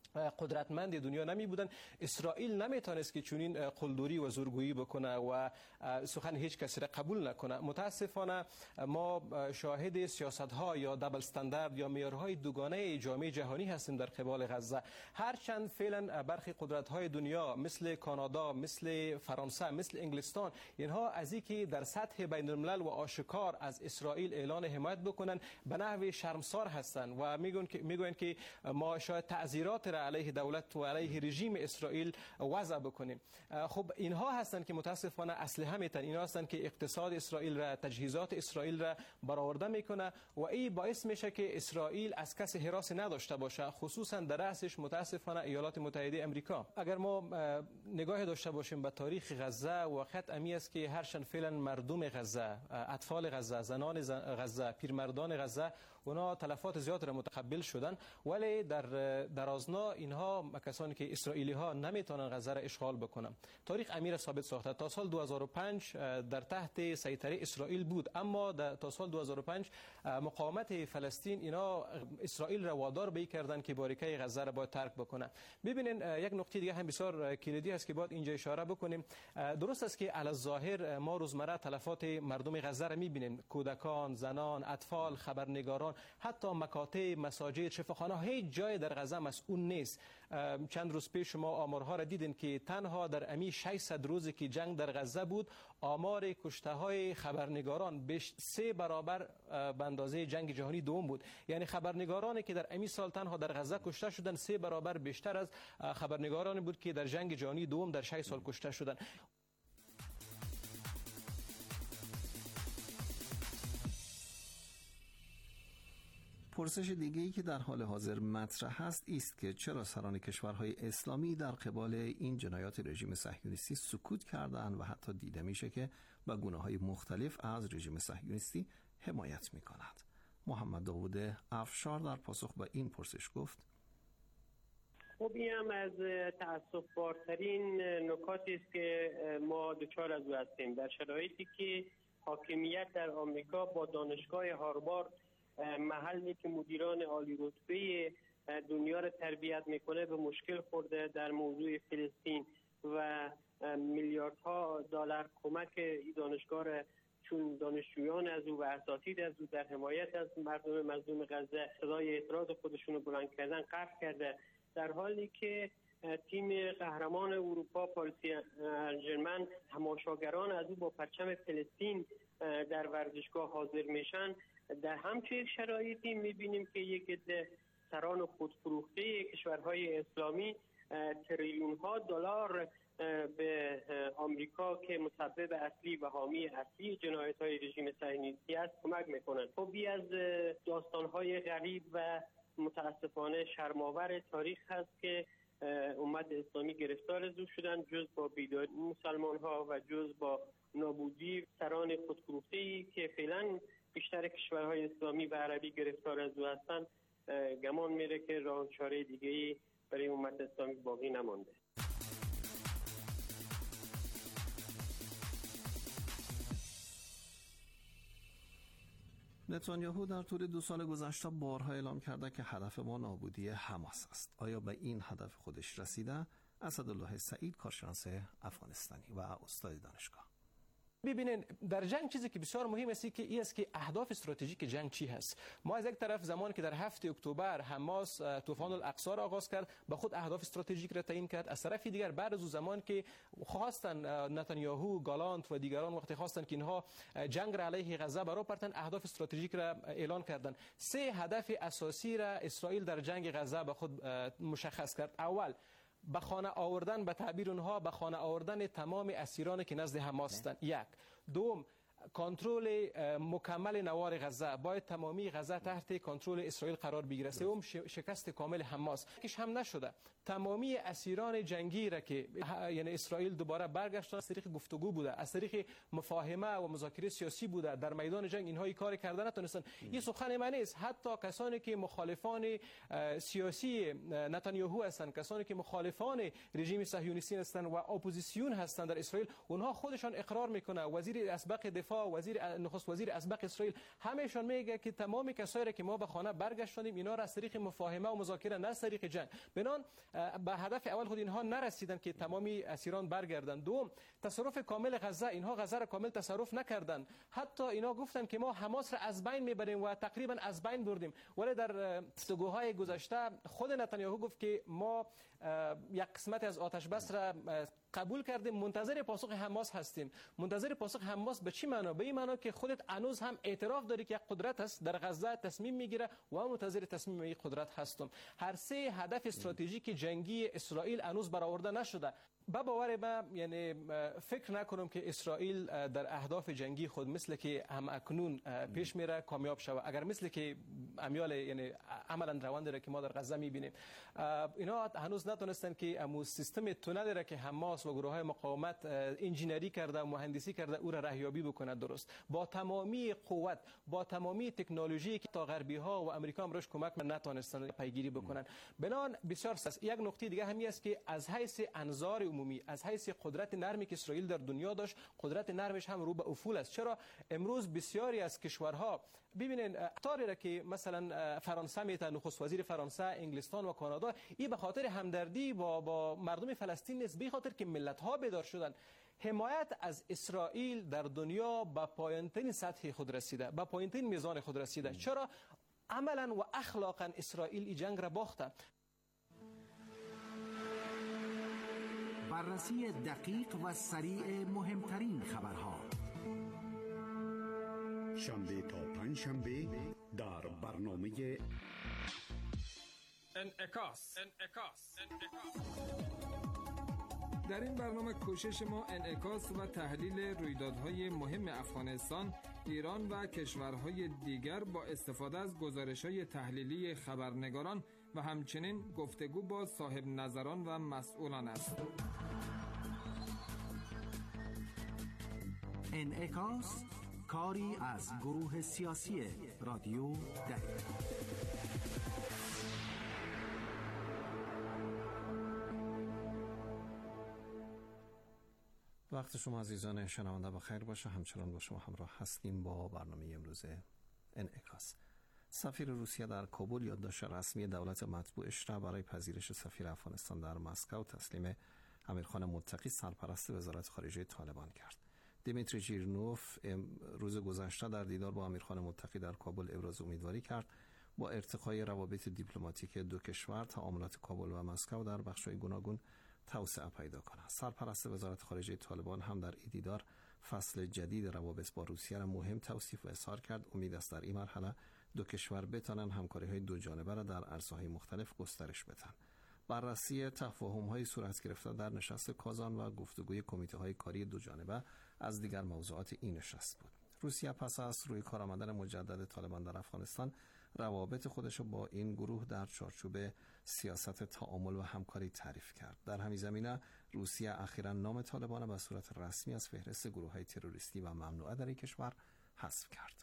قدرتمند دنیا نمی بودن، اسرائیل نمیتونست که چنین قلدری و زورگویی بکنه و سخن هیچ کسی را قبول نکنه. متاسفانه ما شاهد سیاست ها یا دبل استاندارد یا معیارهای دوگانه جامعه جهانی هستیم در قبال غزه. هرچند فعلا برخی قدرت های دنیا مثل کانادا، مثل فرانسه، مثل انگلستان، اینها از اینکه در سطح بین الملل و آشکار از اسرائیل اعلان حمایت بکنن به نحو شرمسار هستند و میگن که میگوین که ما شاید تعذیرات را علیه دولت و علیه رژیم اسرائیل وضع بکنیم. خب اینها هستند که متاسفانه اسلحه میتن، اینها هستند که اقتصاد اسرائیل را، تجهیزات اسرائیل را برآورده میکنه و این باعث میشه که اسرائیل از کسی حراس نداشته باشه، خصوصا در رأسش متاسفانه ایالات متحده آمریکا. اگر ما نگاه داشته باشیم به تاریخ غزه، واقعیت امی است که هرچند فعلا مردم غزه، اطفال غزه، زنان غزه، پیرمردان غزه اونا تلفات زیاد را متقبل شدن، ولی در درازنا اینها کسانی که اسرائیلی ها نمیتونن غزه را اشغال بکنن. تاریخ امیر ثابت ساخته تا سال دو هزار و پنج در تحت سیطره اسرائیل بود، اما تا سال دو هزار و پنج مقاومت فلسطین اینا اسرائیل را وادار به کردن که باریکه غزه را باید ترک بکنه. ببینین یک نکته دیگه هم بسیار کلیدی است که باید اینجا اشاره بکنیم. درست است که علی الظاهر ما روزمره تلفات مردم غزه را میبینیم، کودکان، زنان، اطفال، خبرنگاران، حتی مکاتب، مساجد، شفاخانه، هیچ جای در غزه مسئول نیست. چند روز پیش شما آمارها را دیدین که تنها در امی ششصد روزی که جنگ در غزه بود، آمار کشته های خبرنگاران بیش سه برابر به اندازه جنگ جهانی دوم بود. یعنی خبرنگارانی که در امی سال تنها در غزه کشته شدن سه برابر بیشتر از خبرنگارانی بود که در جنگ جهانی دوم در شش سال کشته شدن. پرسش دیگه‌ای که در حال حاضر مطرح است است که چرا سران کشورهای اسلامی در قبال این جنایات رژیم صهیونیستی سکوت کردند و حتی دیده میشه که با گناه‌های مختلف از رژیم صهیونیستی حمایت می‌کنند. محمد داوود افشار در پاسخ به این پرسش گفت: خب این هم از تأسف‌بارترین نکاتی است که ما دچار از او هستیم در شرایطی که حاکمیت در آمریکا با دانشگاه هاروارد، محلی که مدیران عالی رتبه دنیا را تربیت میکنه، به مشکل خورده در موضوع فلسطین و میلیاردها دلار کمک این دانشگاه را چون دانشجویان از او و اساتید از او در حمایت از مردم مظلوم غزه صدای اعتراض خودشون رو بلند کردن قطع کرده، در حالی که تیم قهرمان اروپا پاریس سن ژرمن تماشاگران از او با پرچم فلسطین در ورزشگاه حاضر میشن. در همچنین شرایطی میبینیم که یک عده سران خودفروخته کشورهای اسلامی تریلیون ها دلار به آمریکا که مسبب اصلی و حامی اصلی جنایت های رژیم صهیونیستی است کمک میکنند. خب بی از داستان های غریب و متاسفانه شرم‌آور تاریخ هست که امت اسلامی گرفتار از او شدن، جز با بیداری مسلمان ها و جز با نابودی سران خودفروخته‌ای که فعلا بیشتر کشورهای اسلامی و عربی گرفتار از او هستند. گمان میره که راه چاره دیگه‌ای برای امت اسلامی باقی نمانده. نتانیاهو در طول دو سال گذشته بارها اعلام کرده که هدف ما نابودی حماس است. آیا به این هدف خودش رسیده؟ اسدالله سعید، کارشناس افغانستانی و استاد دانشگاه. ببینین در جنگ چیزی که بسیار مهم است که این است که اهداف استراتژیک جنگ چی هست. ما از یک طرف زمانی که در هفتم اکتبر حماس طوفان الاقصی را آغاز کرد به خود اهداف استراتژیک را تعیین کرد، از طرف دیگر بعد از اون زمان که خواستن نتانیاهو، گالانت و دیگران وقتی خواستن که اینها جنگ را علیه غزه برا پرتن، اهداف استراتژیک را اعلان کردند. سه هدف اساسی را اسرائیل در جنگ غزه به خود مشخص کرد. اول، به خانه آوردن، به تعبیر اونها به خانه آوردن تمام اسیرانی که نزد حماس هستند. یک. دوم، کنترل مکمل نوار غزه، باید تمامی غزه تحت کنترل اسرائیل قرار بگیره. سوم، شکست کامل حماس. کش هم نشده، تمامی اسیران جنگی را که یعنی اسرائیل دوباره برگشتن از طریق گفتگو بوده، از طریق مفاهمه و مذاکره سیاسی بوده، در میدان جنگ اینها کار کردن نتونستن. این سخن من نیست، حتی کسانی که مخالفان سیاسی نتانیاهو هستند، کسانی که مخالفان رژیم صهیونیستی هستند و اپوزیسیون هستند در اسرائیل، اونها خودشان اقرار میکنه. وزیر اسبق دفاع، وزیر نخست وزیر اسبق اسرائیل، همهشان میگه که تمام کسایی که ما به خانه برگشتیم اینا را از طریق مفاهمه و مذاکره، نه از طریق جنگ. بنان به هدف اول خود اینها نرسیدن که تمامی اسیران برگردند. دوم، تصرف کامل غزه، اینها غزه را کامل تصرف نکردند. حتی اینا گفتن که ما حماس را از بین میبریم و تقریبا از بین بردیم، ولی در گفتگوهای گذشته خود نتانیاهو گفت که ما یک قسمت از آتش بس را قبول کردیم، منتظر پاسخ حماس هستیم. منتظر پاسخ حماس به چی معنا؟ به این معنا که خودت هنوز هم اعتراف داری که یک قدرت است در غزه تصمیم میگیره و منتظر تصمیم این قدرت هستم. هر سه هدف استراتژیک جنگی اسرائیل هنوز برآورده نشده. به باور من یعنی فکر نکنم که اسرائیل در اهداف جنگی خود مثل که هم اکنون پیش میره کامیاب شود. اگر مثل که امیال یعنی عملا روند را که ما در غزه میبینیم، اینا هنوز نتونستن که امو سیستم تونل را که حماس و گروه های مقاومت انجینری کرده و مهندسی کرده او را راهیابی بکنه درست، با تمامی قوت، با تمامی تکنولوژی که تا غربی ها و امریکا هم روش کمک نتونستن پیگیری بکنن. بنان بسیار سست. یک نکته دیگه همی است که از حیث انظار عمومی، از حیث قدرت نرمی که اسرائیل در دنیا داشت، قدرت نرمش هم رو به افول است. چرا امروز بسیاری از کشورها ببینین اختاری را که مثلا فرانسه میته، نخست وزیر فرانسه، انگلستان و کانادا، این به خاطر همدردی با با مردم فلسطین نیست، به خاطر که ملت ها بیدار شدن. حمایت از اسرائیل در دنیا به پایان‌ترین سطح خود رسیده، به پایان‌ترین میزان خود رسیده. چرا؟ عملا و اخلاقا اسرائیل این جنگ را باخته. بررسی دقیق و سریع مهمترین خبرها، شنبه تا پنج شنبه در برنامه انعکاس. انعکاس. در این برنامه کوشش ما انعکاس و تحلیل رویدادهای مهم افغانستان، ایران و کشورهای دیگر با استفاده از گزارش‌های تحلیلی خبرنگاران و همچنین گفتگو با صاحب نظران و مسئولان است. انعکاس، کاری از گروه سیاسی رادیو دری. وقت شما عزیزان شنونده بخیر باشه. همچنان با شما همراه هستیم با برنامه امروز انعکاس. سفیر روسیه در کابل یادداشت رسمی دولت مطبوعش را برای پذیرش سفیر افغانستان در مسکو تسلیم امیرخان متقی سرپرست وزارت خارجه طالبان کرد. دیمیتری ژیرنوف روز گذشته در دیدار با امیرخان متقی در کابل ابراز امیدواری کرد با ارتقای روابط دیپلماتیک دو کشور تعاملات کابل و مسکو در بخش‌های گوناگون توسعه پیدا کند. سرپرست وزارت خارجه طالبان هم در این دیدار فصل جدید روابط با روسیه را مهم توصیف و اظهار کرد. امید است در این مرحله دو کشور بتوانند همکاری‌های دو جانبه را در عرصه‌های مختلف گسترش بدهند. بررسی تفاهم‌های صورت گرفته در نشست کازان و گفتگوی کمیته‌های کاری دو جانبه از دیگر موضوعات این نشست بود. روسیه پس از روی کار آمدن مجدد طالبان در افغانستان روابط خودش با این گروه در چارچوب سیاست تعامل و همکاری تعریف کرد. در همین زمینه روسیه اخیراً نام طالبان به صورت رسمی از فهرست گروه‌های تروریستی و ممنوعه در این کشور حذف کرد.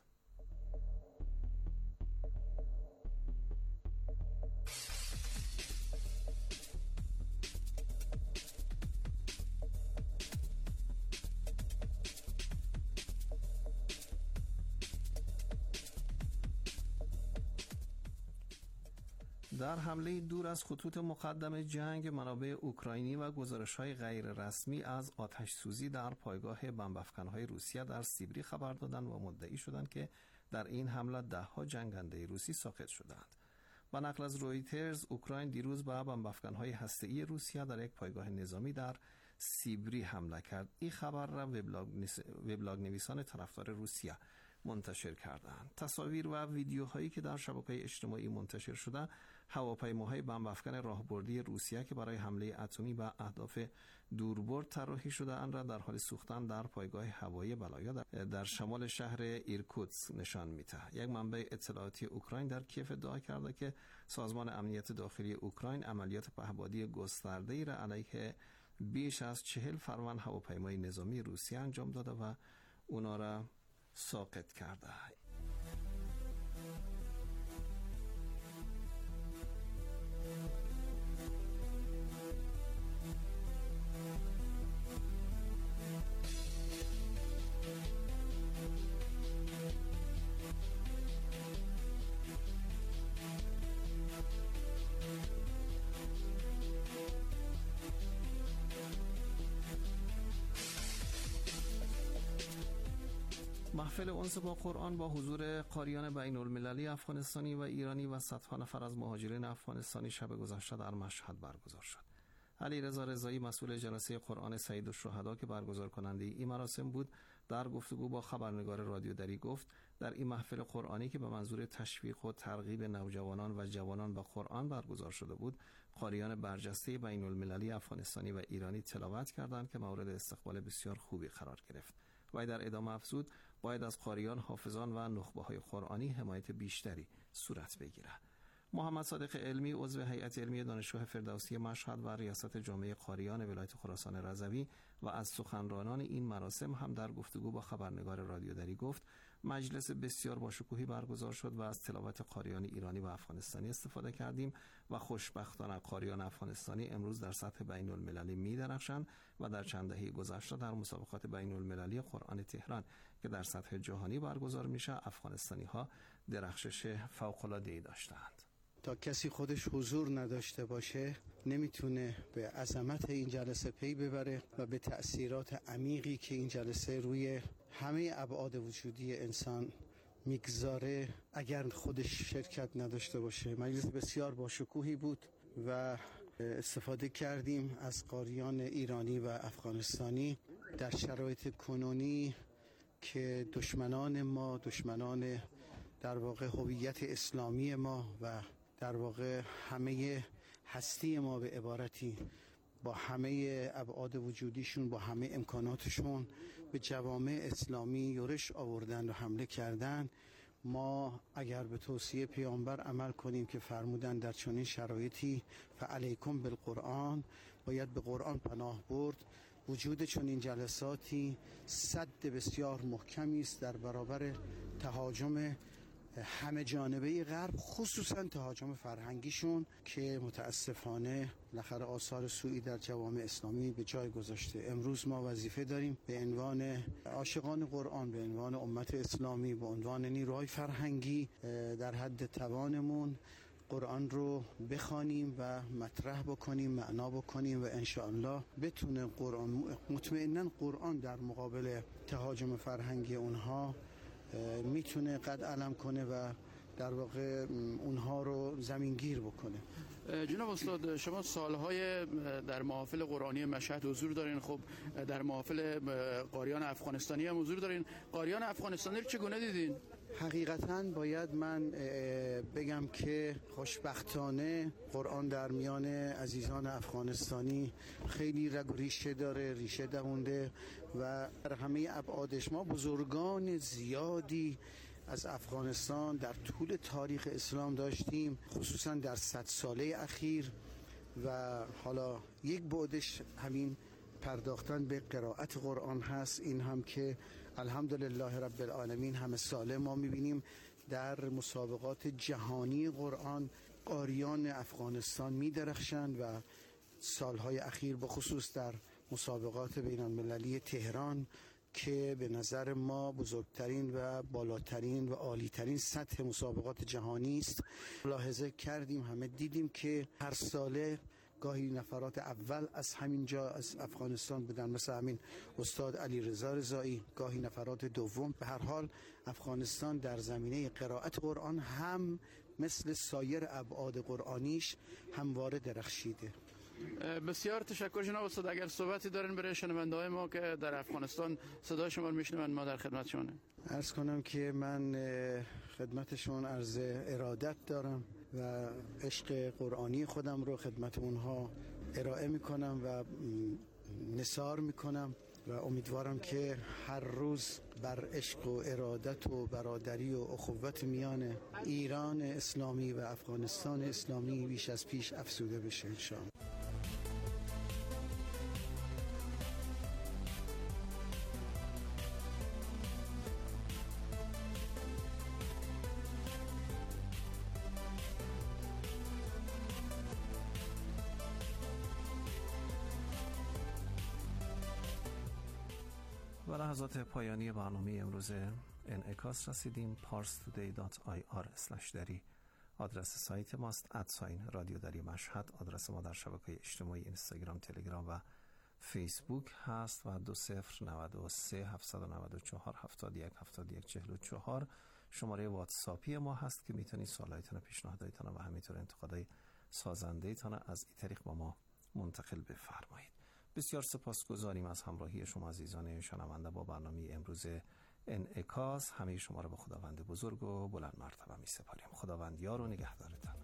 در حمله دور از خطوط مقدم جنگ، منابع اوکراینی و گزارش‌های غیر رسمی از آتش سوزی در پایگاه بمب‌افکن‌های روسیه در سیبری خبر دادند و مدعی شدند که در این حمله ده‌ها جنگنده روسی ساقط شدند. با نقل از رویترز، اوکراین دیروز به بمب‌افکن‌های هسته‌ای روسیه در یک پایگاه نظامی در سیبری حمله کرد. این خبر را وبلاگ نویسان طرفدار روسیه منتشر کردند. تصاویر و ویدیوهایی که در شبکه‌های اجتماعی منتشر شده، هواپیماهای بمب افکن راهبردی روسیه که برای حمله اتمی به اهداف دوربرد طراحی شده اند را در حال سوختن در پایگاه هوایی بلایا در شمال شهر ایرکوتسک نشان می‌دهد. یک منبع اطلاعاتی اوکراین در کیف ادعا کرده که سازمان امنیت داخلی اوکراین عملیات پهپادی گسترده‌ای را علیه بیش از چهل فرمان هواپیمای نظامی روسیه انجام داده و اونا را ساقط کرده. محفل انس با قرآن با حضور قاریان بین المللی افغانستانی و ایرانی و صدها نفر از مهاجرین افغانستانی شب گذشته در مشهد برگزار شد. علیرضا رضایی مسئول جلسه قرآن سید الشهدا که برگزار کننده این مراسم بود، در گفتگو با خبرنگار رادیو دری گفت در این محفل قرآنی که به منظور تشویق و ترغیب نوجوانان و جوانان به قرآن برگزار شده بود، قاریان برجسته بین المللی افغانستانی و ایرانی تلاوت کردند که مورد استقبال بسیار خوبی قرار گرفت. و در ادامه افزود باید از قاریان، حافظان و نخبه‌های قرآنی حمایت بیشتری صورت بگیرد. محمد صادق علمی عضو هیئت علمی دانشگاه فردوسی مشهد و ریاست جامعه قاریان ولایت خراسان رضوی و از سخنرانان این مراسم هم در گفتگو با خبرنگار رادیو دری گفت مجلس بسیار با شکوهی برگزار شد و از تلاوت قاریان ایرانی و افغانستانی استفاده کردیم و خوشبختانه قاریان افغانستانی امروز در سطح بین المللی می درخشند و در چند دهه گذشته در مسابقات بین المللی قرآن تهران که در سطح جهانی برگزار میشه افغانستانی ها درخشش فوق العاده ای داشتند. تا کسی خودش حضور نداشته باشه نمیتونه به عظمت این جلسه پی ببره و به تأثیرات عمیقی که این جلسه روی همه ابعاد وجودی انسان میگذاره اگر خودش شرکت نداشته باشه. مجلس بسیار با شکوهی بود و استفاده کردیم از قاریان ایرانی و افغانستانی در شرایط کنونی که دشمنان ما، دشمنان در واقع هویت اسلامی ما و در واقع همه هستی ما به عبارتی با همه ابعاد وجودیشون، با همه امکاناتشون به جوامع اسلامی یورش آوردن و حمله کردن. ما اگر به توصیه پیامبر عمل کنیم که فرمودن در چنین شرایطی فعلیکم بالقرآن، باید به قرآن پناه برد، وجود چنین جلساتی سد بسیار محکمی است در برابر تهاجم همه جانبه غرب، خصوصا تهاجم فرهنگیشون که متاسفانه بالاخره آثار سوئی در جوامع اسلامی به جای گذاشته. امروز ما وظیفه داریم به عنوان عاشقان قرآن، به عنوان امت اسلامی، به عنوان نیروهای فرهنگی در حد توانمون قرآن رو بخوانیم و مطرح بکنیم، معنا بکنیم و انشاءالله بتونه قرآن، مطمئناً قرآن در مقابل تهاجم فرهنگی اونها میتونه قد علم کنه و در واقع اونها رو زمینگیر بکنه. جناب استاد، شما سالهای در محافل قرآنی مشهد حضور دارین، خب در محافل قاریان افغانستانی هم حضور دارین. قاریان افغانستانی رو چگونه دیدین؟ حقیقتاً باید من بگم که خوشبختانه قرآن در میان عزیزان افغانستانی خیلی رگ و ریشه داره، ریشه دوونده و در همه ابعادش. ما بزرگان زیادی از افغانستان در طول تاریخ اسلام داشتیم، خصوصا در صد ساله اخیر، و حالا یک بعدش همین پرداختن به قرائت قرآن هست. این هم که الحمدلله رب العالمین همه ساله ما میبینیم در مسابقات جهانی قرآن قاریان افغانستان میدرخشند و سالهای اخیر به خصوص در مسابقات بین المللی تهران که به نظر ما بزرگترین و بالاترین و عالیترین سطح مسابقات جهانی است، ملاحظه کردیم، همه دیدیم که هر ساله گاهی نفرات اول از همینجا از افغانستان بودن، مثل همین استاد علی رضا رضایی، گاهی نفرات دوم. به هر حال افغانستان در زمینه قرائت قرآن هم مثل سایر ابعاد قرآنیش همواره درخشیده. بسیار تشکر جناب استاد. اگر صحبتی دارین برای شنونده های ما که در افغانستان صدای شما رو میشنون، ما در خدمت شما. عرض کنم که من خدمتشون عرض ارادت دارم و عشق قرآنی خودم رو خدمت اونها ارائه میکنم و نثار میکنم و امیدوارم که هر روز بر عشق و ارادت و برادری و اخوت میان ایران اسلامی و افغانستان اسلامی بیش از پیش افزوده بشه انشاءالله. و لحظات پایانی برنامه امروز انعکاس رسیدیم. پارس تودی دات آی آر اسلش دری آدرس سایت ماست. ادساین رادیو دری مشهد آدرس ما در شبکه اجتماعی اینستاگرام، تلگرام و فیسبوک هست و دو صفر نود و سه هفتصد و نود و چهار هفتاد و یک هفتاد و یک چهل و چهار شماره واتساپی ما هست که میتونید سوالایتان، پیشنهاداتتان و همینطور انتقادهای سازنده‌تان از این طریق با ما منتقل بفرمایید. بسیار سپاسگزاریم از همراهی شما عزیزان شنونده با برنامه امروز انعکاس. همه شما را به خداوند بزرگ و بلند مرتبه می سپاریم. خداوند یار و نگهدارتان.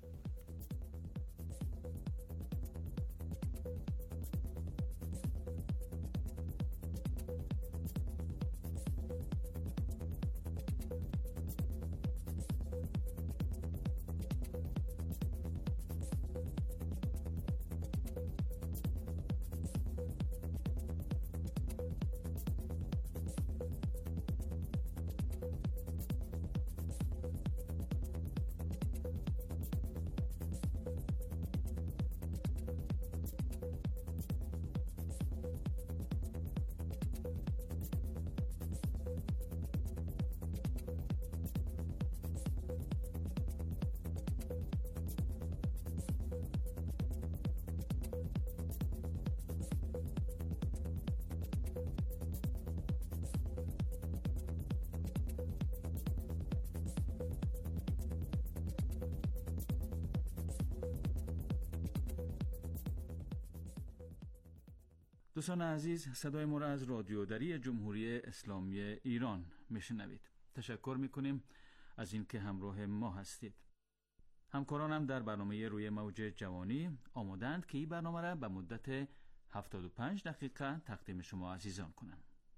دوستان عزیز، صدای ما را از رادیو دری جمهوری اسلامی ایران میشنوید. تشکر میکنیم از اینکه همراه ما هستید. همکارانم در برنامه روی موج جوانی آمادند که این برنامه را به مدت هفتاد و پنج دقیقه تقدیم شما عزیزان کنم.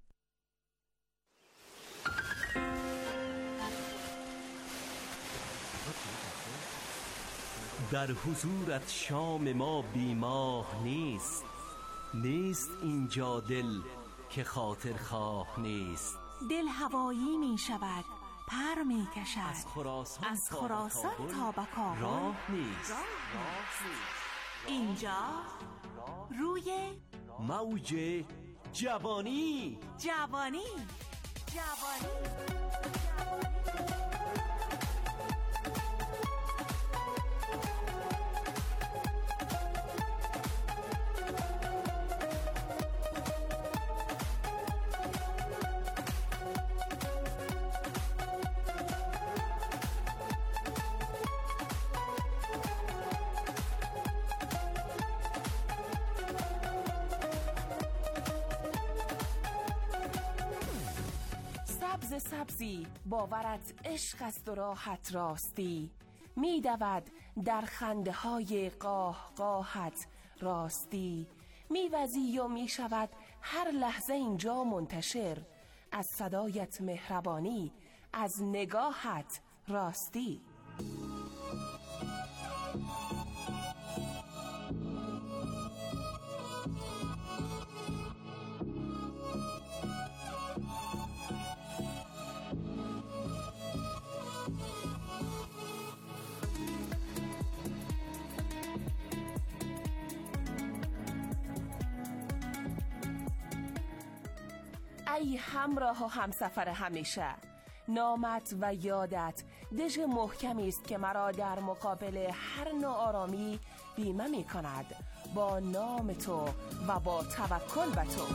در حضورت شام ما بیماه نیست، نیست اینجا دل که خاطر خواه نیست. دل هوایی می شود، پر می کشد، از خراسان, از خراسان تا به کابل راه نیست. اینجا روی موج جوانی جوانی جوانی سبز سبزی باورت عشق است و راحت راستی، می دود در خنده های قاه قاهت راستی، می وزی و می شود هر لحظه اینجا منتشر، از صدایت مهربانی، از نگاهت راستی. ای همراه و همسفر همیشه، نامت و یادت دژ محکمی است که مرا در مقابل هر ناآرامی بیمه می کند، با نام تو و با توکل به تو.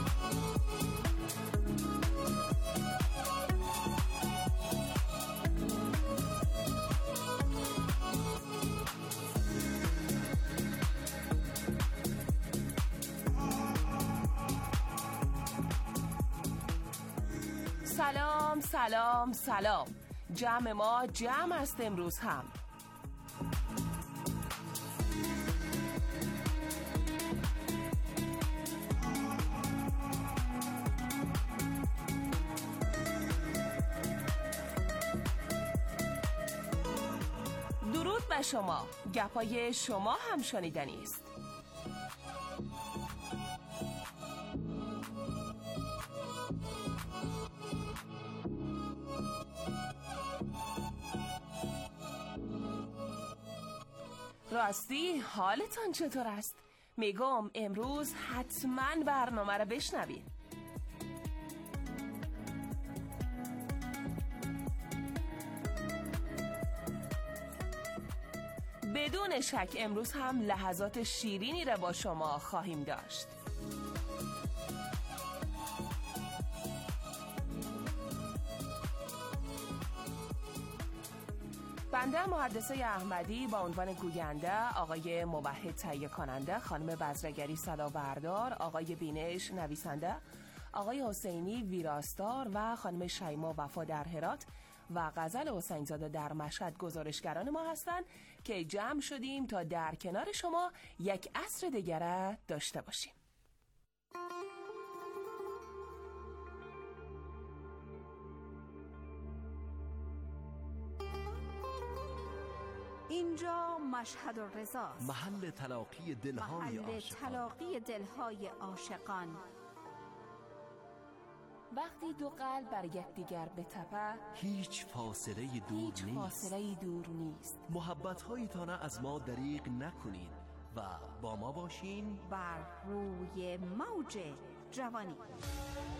سلام سلام سلام، جمع ما جمع است امروز هم. درود به شما، گپای شما هم شنیدنی است. راستی حالتان چطور است؟ میگم امروز حتما برنامه را بشنوید. بدون شک امروز هم لحظات شیرینی را با شما خواهیم داشت. بنده محدثه احمدی با عنوان گوینده، آقای موحد تهیه کننده، خانم بزرگری صدا بردار، آقای بینش نویسنده، آقای حسینی ویراستار و خانم شیما وفا در هرات و غزل حسین زاده در مشهد گزارشگران ما هستند که جمع شدیم تا در کنار شما یک عصر دیگر داشته باشیم. اینجا مشهد الرضا، محل تلاقی دلهای محل عاشقان. تلاقی دلهای عاشقان. وقتی دو قلب بر یکدیگر بتپه، هیچ فاصله دور هیچ نیست. فاصله دور نیست. محبت هایتان از ما دریغ نکنید و با ما باشین بر روی موج جوانی.